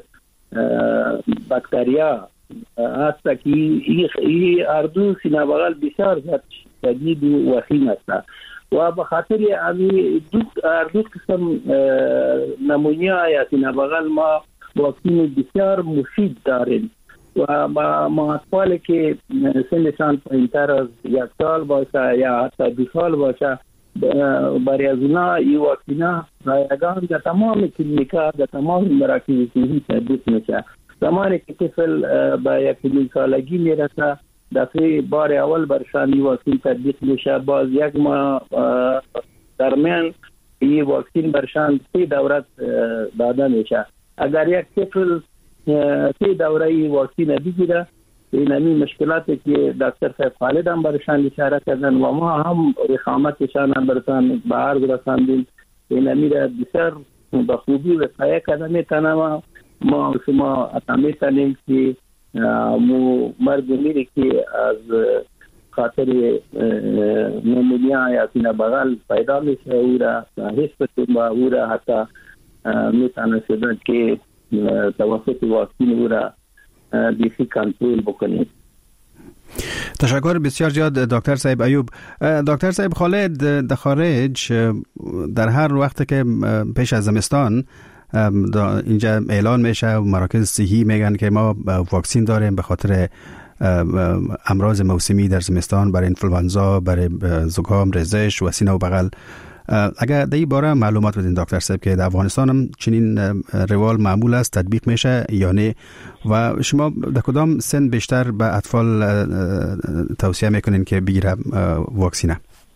باکتریا هست که این هر دو سینه بغل بسیار زیاد شدید و وخیم است و به خاطر هر دو قسم نمونیا یا سینه بغل ما واکسین بسیار مفید داریم و ما اطفالی که سنشان پایین‌تر از 1 سال باشه یا حتی 2 سال باشه برای از اونا این واکسینا رایگان در تمام کلینیک‌ها در تمام مراکز صحی تطبیق میشه. زمانی که طفل به 1 سالگی میرسه دفعه بار اول برشان این واکسین تطبیق میشه باز 1 ماه درمیان این واکسین برشان 3 دوره داده میشه. اگر یک طفل 3 دوره این واکسین بگیره این همین مشکلاتی که دکتر صاحب خالد هم برشان اشاره کردن و ما هم رخامتشان هم برشان به عرض رساندیم این همین بسیار به خوبی وقایع کرده میتونه ما شما میتونیم که مردمی که از خاطر نمونیا یا سینه بغل پیدا میشه او را حس بکنیم و او را حتی میتونه شدن که توسط واکسین او را بیشی کنترل بکنیم. تشکر بسیار زیاد دکتر صاحب ایوب. دکتر صاحب خالد در خارج در هر وقت که پیش از زمستان اینجا اعلان میشه و مراکز صحی میگن که ما واکسین داریم به خاطر امراض موسمی در زمستان برای انفلوانزا، برای زکام، رزش و سینه و بغل. اگر در این باره معلومات بدین دکتر صاحب که در افغانستان هم چنین روال معمول است تطبیق میشه یا نه و شما در کدام سن بیشتر به اطفال توصیه میکنین که بگیره واکسینه؟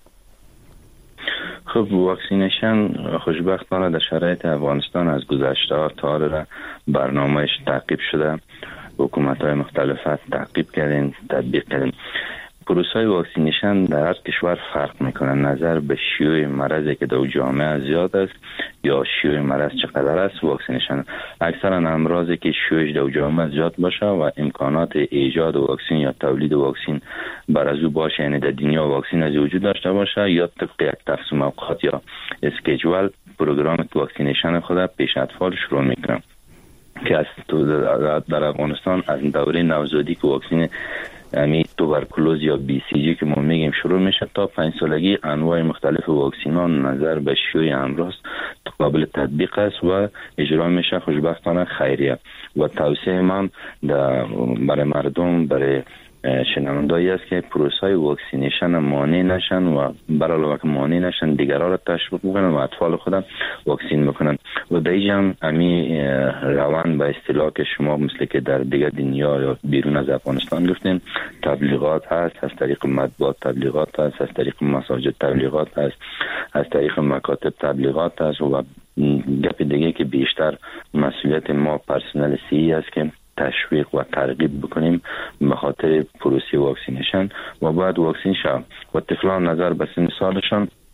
خب واکسینیشن خوشبختانه در شرایط افغانستان از گذشته تا حالا برنامهش تعقیب شده. حکومت‌های مختلف تعقیب کردن، تطبیق کردن. پروسه واکسینیشن در هر کشور فرق میکنه نظر به شیوع مرضی که در جامعه زیاد است یا شیوع مرض چقدر است. واکسینیشن اکثرا امراضی که شیوعش در جامعه زیاد باشه و امکانات ایجاد واکسین یا تولید واکسین بر از او باشه، یعنی در دنیا واکسین از وجود داشته باشه یا طبق یک تقسیم اوقات یا اسکیجول پروگرام واکسینیشن خود پیش اطفال شروع میکنن که از در افغانستان از دوره نوزادی که واکسین توبرکلوز یا بی سی جی که ما میگیم شروع میشه تا 5 سالگی انواع مختلف واکسینان نظر به شیوع امراض قابل تطبیق است و اجرا میشه خوشبختانه خیریه و توصیه من برای مردم برای شنوندایی است که پروسه واکسینیشن مانع نشن و برای که مانع نشن دیگران را تشویق بکنن و اطفال خودم واکسین بکنن و در اینجا امی روان به اصطلاح که شما مثل که در دیگر دنیا یا بیرون از افغانستان گفتین تبلیغات هست، از طریق مطبوعات تبلیغات هست، از طریق مساجد تبلیغات هست، از طریق مکاتب تبلیغات هست و گپ دیگه که بیشتر مسئولیت ما پرسنل صحی است که تشویق و ترغیب بکنیم به خاطر پروسه واکسینیشن و باید واکسین شوند و طفلان نظر به سن سالشان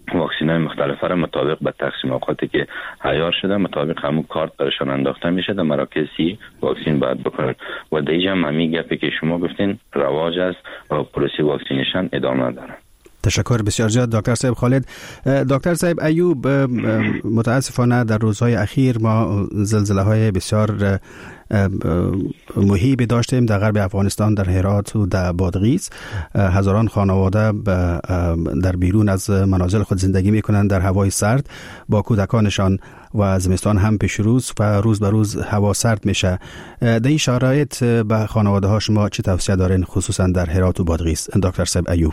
واکسین های مختلف را مطابق به تقسیم اوقاتی که عیار شده مطابق همون کارت برشان انداخته میشه در مراکزی واکسین باید بکنن و دیگه هم همین گپی که شما گفتین رواج است و پروسه واکسینیشن ادامه داره. تشکر بسیار زیاد دکتر صاحب خالد. دکتر صاحب ایوب، متاسفانه در روزهای اخیر ما زلزله‌های بسیار مهیبی داشتیم در غرب افغانستان، در هرات و در بادغیس. هزاران خانواده در بیرون از منازل خود زندگی میکنند در هوای سرد با کودکانشان و زمستان هم پیش روز و روز به روز هوا سرد میشه. در این شرایط به خانواده ها شما چه توصیه دارین، خصوصا در هرات و بادغیس؟ دکتر صاحب ایوب.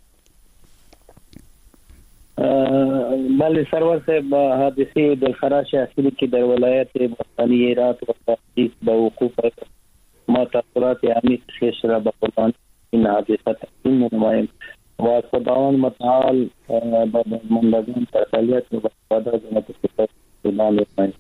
بله سرور صاحب، حادثه دلخراش اخیری که در ولایت باستانی هرات و بادغیس به وقوع پیوست ما تاثیرات عمیق خویش را به قربانی این حادثه تقدیم نماییم و از خداوند متعال به درماندگان تسلیت و استفاده جنت سودان می‌کنیم.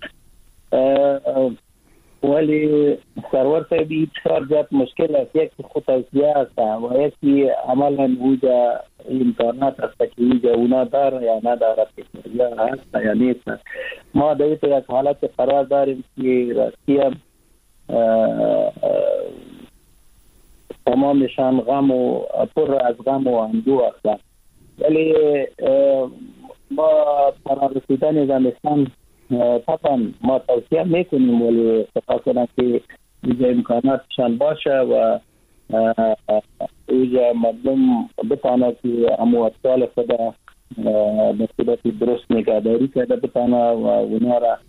ولی سرور صاحب این بسیار زیاد مشکل است. یکی خود توصیه است و یکی عملا اوجا امکانات است که اوجا اونا داره یا نداره، یا هست یا نیست. ما در یک حالت قرار داریم که راستی تمامشان غم و پر از غم و اندوه است. ولی ما قرار رسیدن زمستان طبعا ما توصیه میکنیم، ولی صفا کنم که اینجا امکاناتشان باشه و اینجا مردم بتانه که امو اطفال خود به صورت درست نگهداری کرده بتانه و اونا را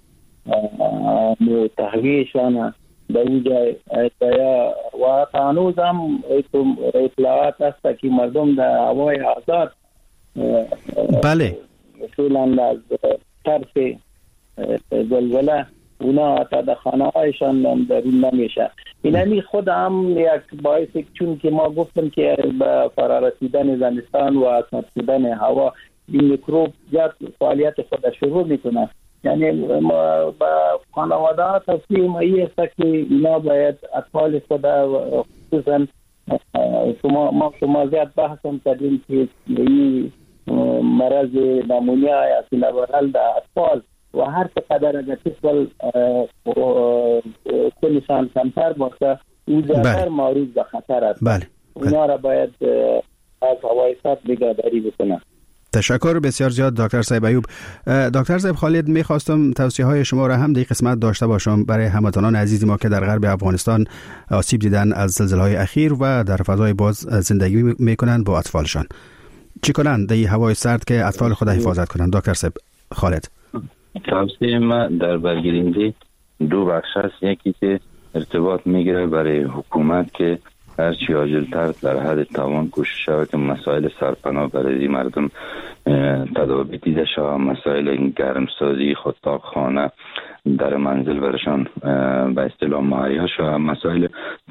تحویلشان در اینجا و هنوز هم اطلاعات است که مردم در هوای آزاد بله اصولا از طرف زلزله اونا تا در خانه هایشان درون نمیشه. اینمی خود هم یک باعث، چون که ما گفتم که به فرارسیدن زمستان و اسمدن هوا این میکروب زیاد فعالیت خود شروع میکنه. یعنی ما به خانواده ها توصیه ما این است که اینا باید اطفال خود خصوصا شما زیاد بحث هم کردیم که این مرض نمونیا یا سینه بغل در اطفال و هر چقدر اگر طفل کنشان کمتر باشه او زیادتر معرض به خطر است. اونا را باید از هوای سرد نگهداری بکنن. تشکر بسیار زیاد دکتر صاحب ایوب. دکتر صاحب خالد، میخواستم توصیه های شما را هم در قسمت داشته باشم برای هموطنان عزیز ما که در غرب افغانستان آسیب دیدن از زلزله‌های اخیر و در فضای باز زندگی میکنند با اطفالشان. چی کنند در هوای سرد که اطفال خود حفاظت کنند؟ دکتر صاحب خالد. توصیه ما در برگیرنده دو بخش است. یکی که ارتباط میگیره برای حکومت که هرچی عاجل‌تر در حد توان کوشش شود که مسائل سرپناه برای مردم تداوی دیده شود، مسائل گرمسازی، اتاق خانه در منزل برشان به اصطلاح مهیا شود، مسائل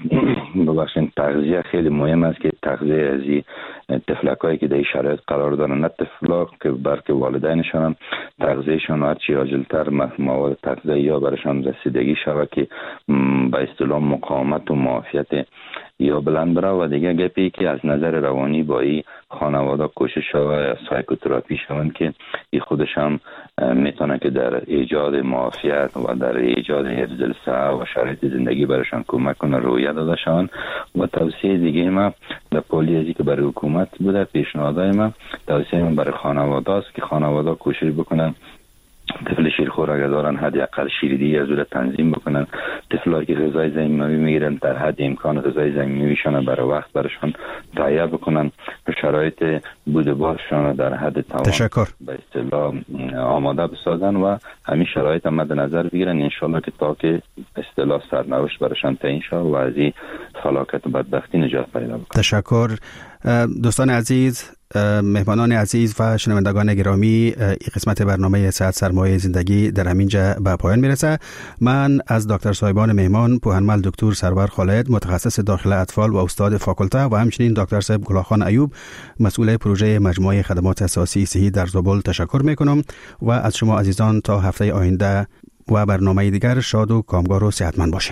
ببخشید تغذیه خیلی مهم است که تغذیه از طفلکایی که در شرایط قرار دارن، نه طفلا که بلکه والدینشان هم تغذیهشان هرچی عاجل‌تر مواد تغذیه‌ای برشان رسیدگی شود که به اصطلاح مقاومت و معافیت یا بلند بره. و دیگه گپی که از نظر روانی با این خانواده کوشش شود سایکوتراپی شوند که این خودش هم میتونه که در ایجاد معافیت و در ایجاد حفظ الصحه و شرایط زندگی برشان کمک کنه رویه داده شوند. و توصیه دیگه ما در پالیزی که برای حکومت بوده، پیشنهادهای ما توصیه ما برای خانواده است که خانواده کوشش بکنن طفل شیرخور اگر دارن حداقل شیردهی از اون تنظیم بکنن. طفلایی که غذای ضمیموی میگیرن در حد امکان غذای ضمیمویشان برای وقت برشان تهیه بکنن، شرایط بوده باششان در حد توان به اصطلاح آماده بسازن و همین شرایط هم مد نظر بگیرن انشالله که تا که اصطلاح سرنوشت برشان تعیین شود و از این فلاکت و بدبختی نجات پیدا بکنن. تشکر دوستان عزیز، مهمانان عزیز و شنوندگان گرامی، این قسمت برنامه صحت سرمایه زندگی در همینجا به پایان میرسه. من از دکتر صاحبان مهمان پوهنمل دکتر سرور خالد، متخصص داخل اطفال و استاد فاکولته، و همچنین دکتر صاحب گلاخان ایوب، مسئول پروژه مجموعه خدمات اساسی صحی در زابل تشکر میکنم و از شما عزیزان تا هفته آینده و برنامه دیگر شاد و کامگار و صحتمند باشین.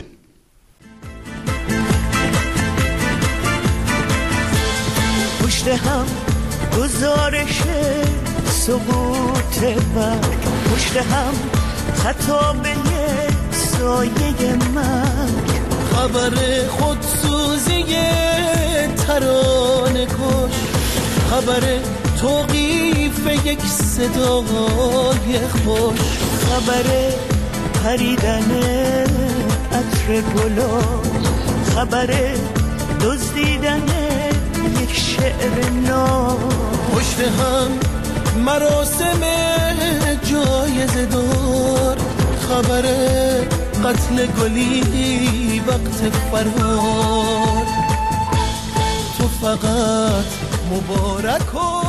پشت هم گزارش سقوط بر پشت هم خطابه سایه من، خبر خودسوزی ترانه کش، خبر توقیف یک صدای خوش، خبر پریدن عطر گلا، خبر دزدیدن یک شعر نو، پشت هم مراسم جایزه دار، خبر قتل گلی وقت فرار، تو فقط مبارک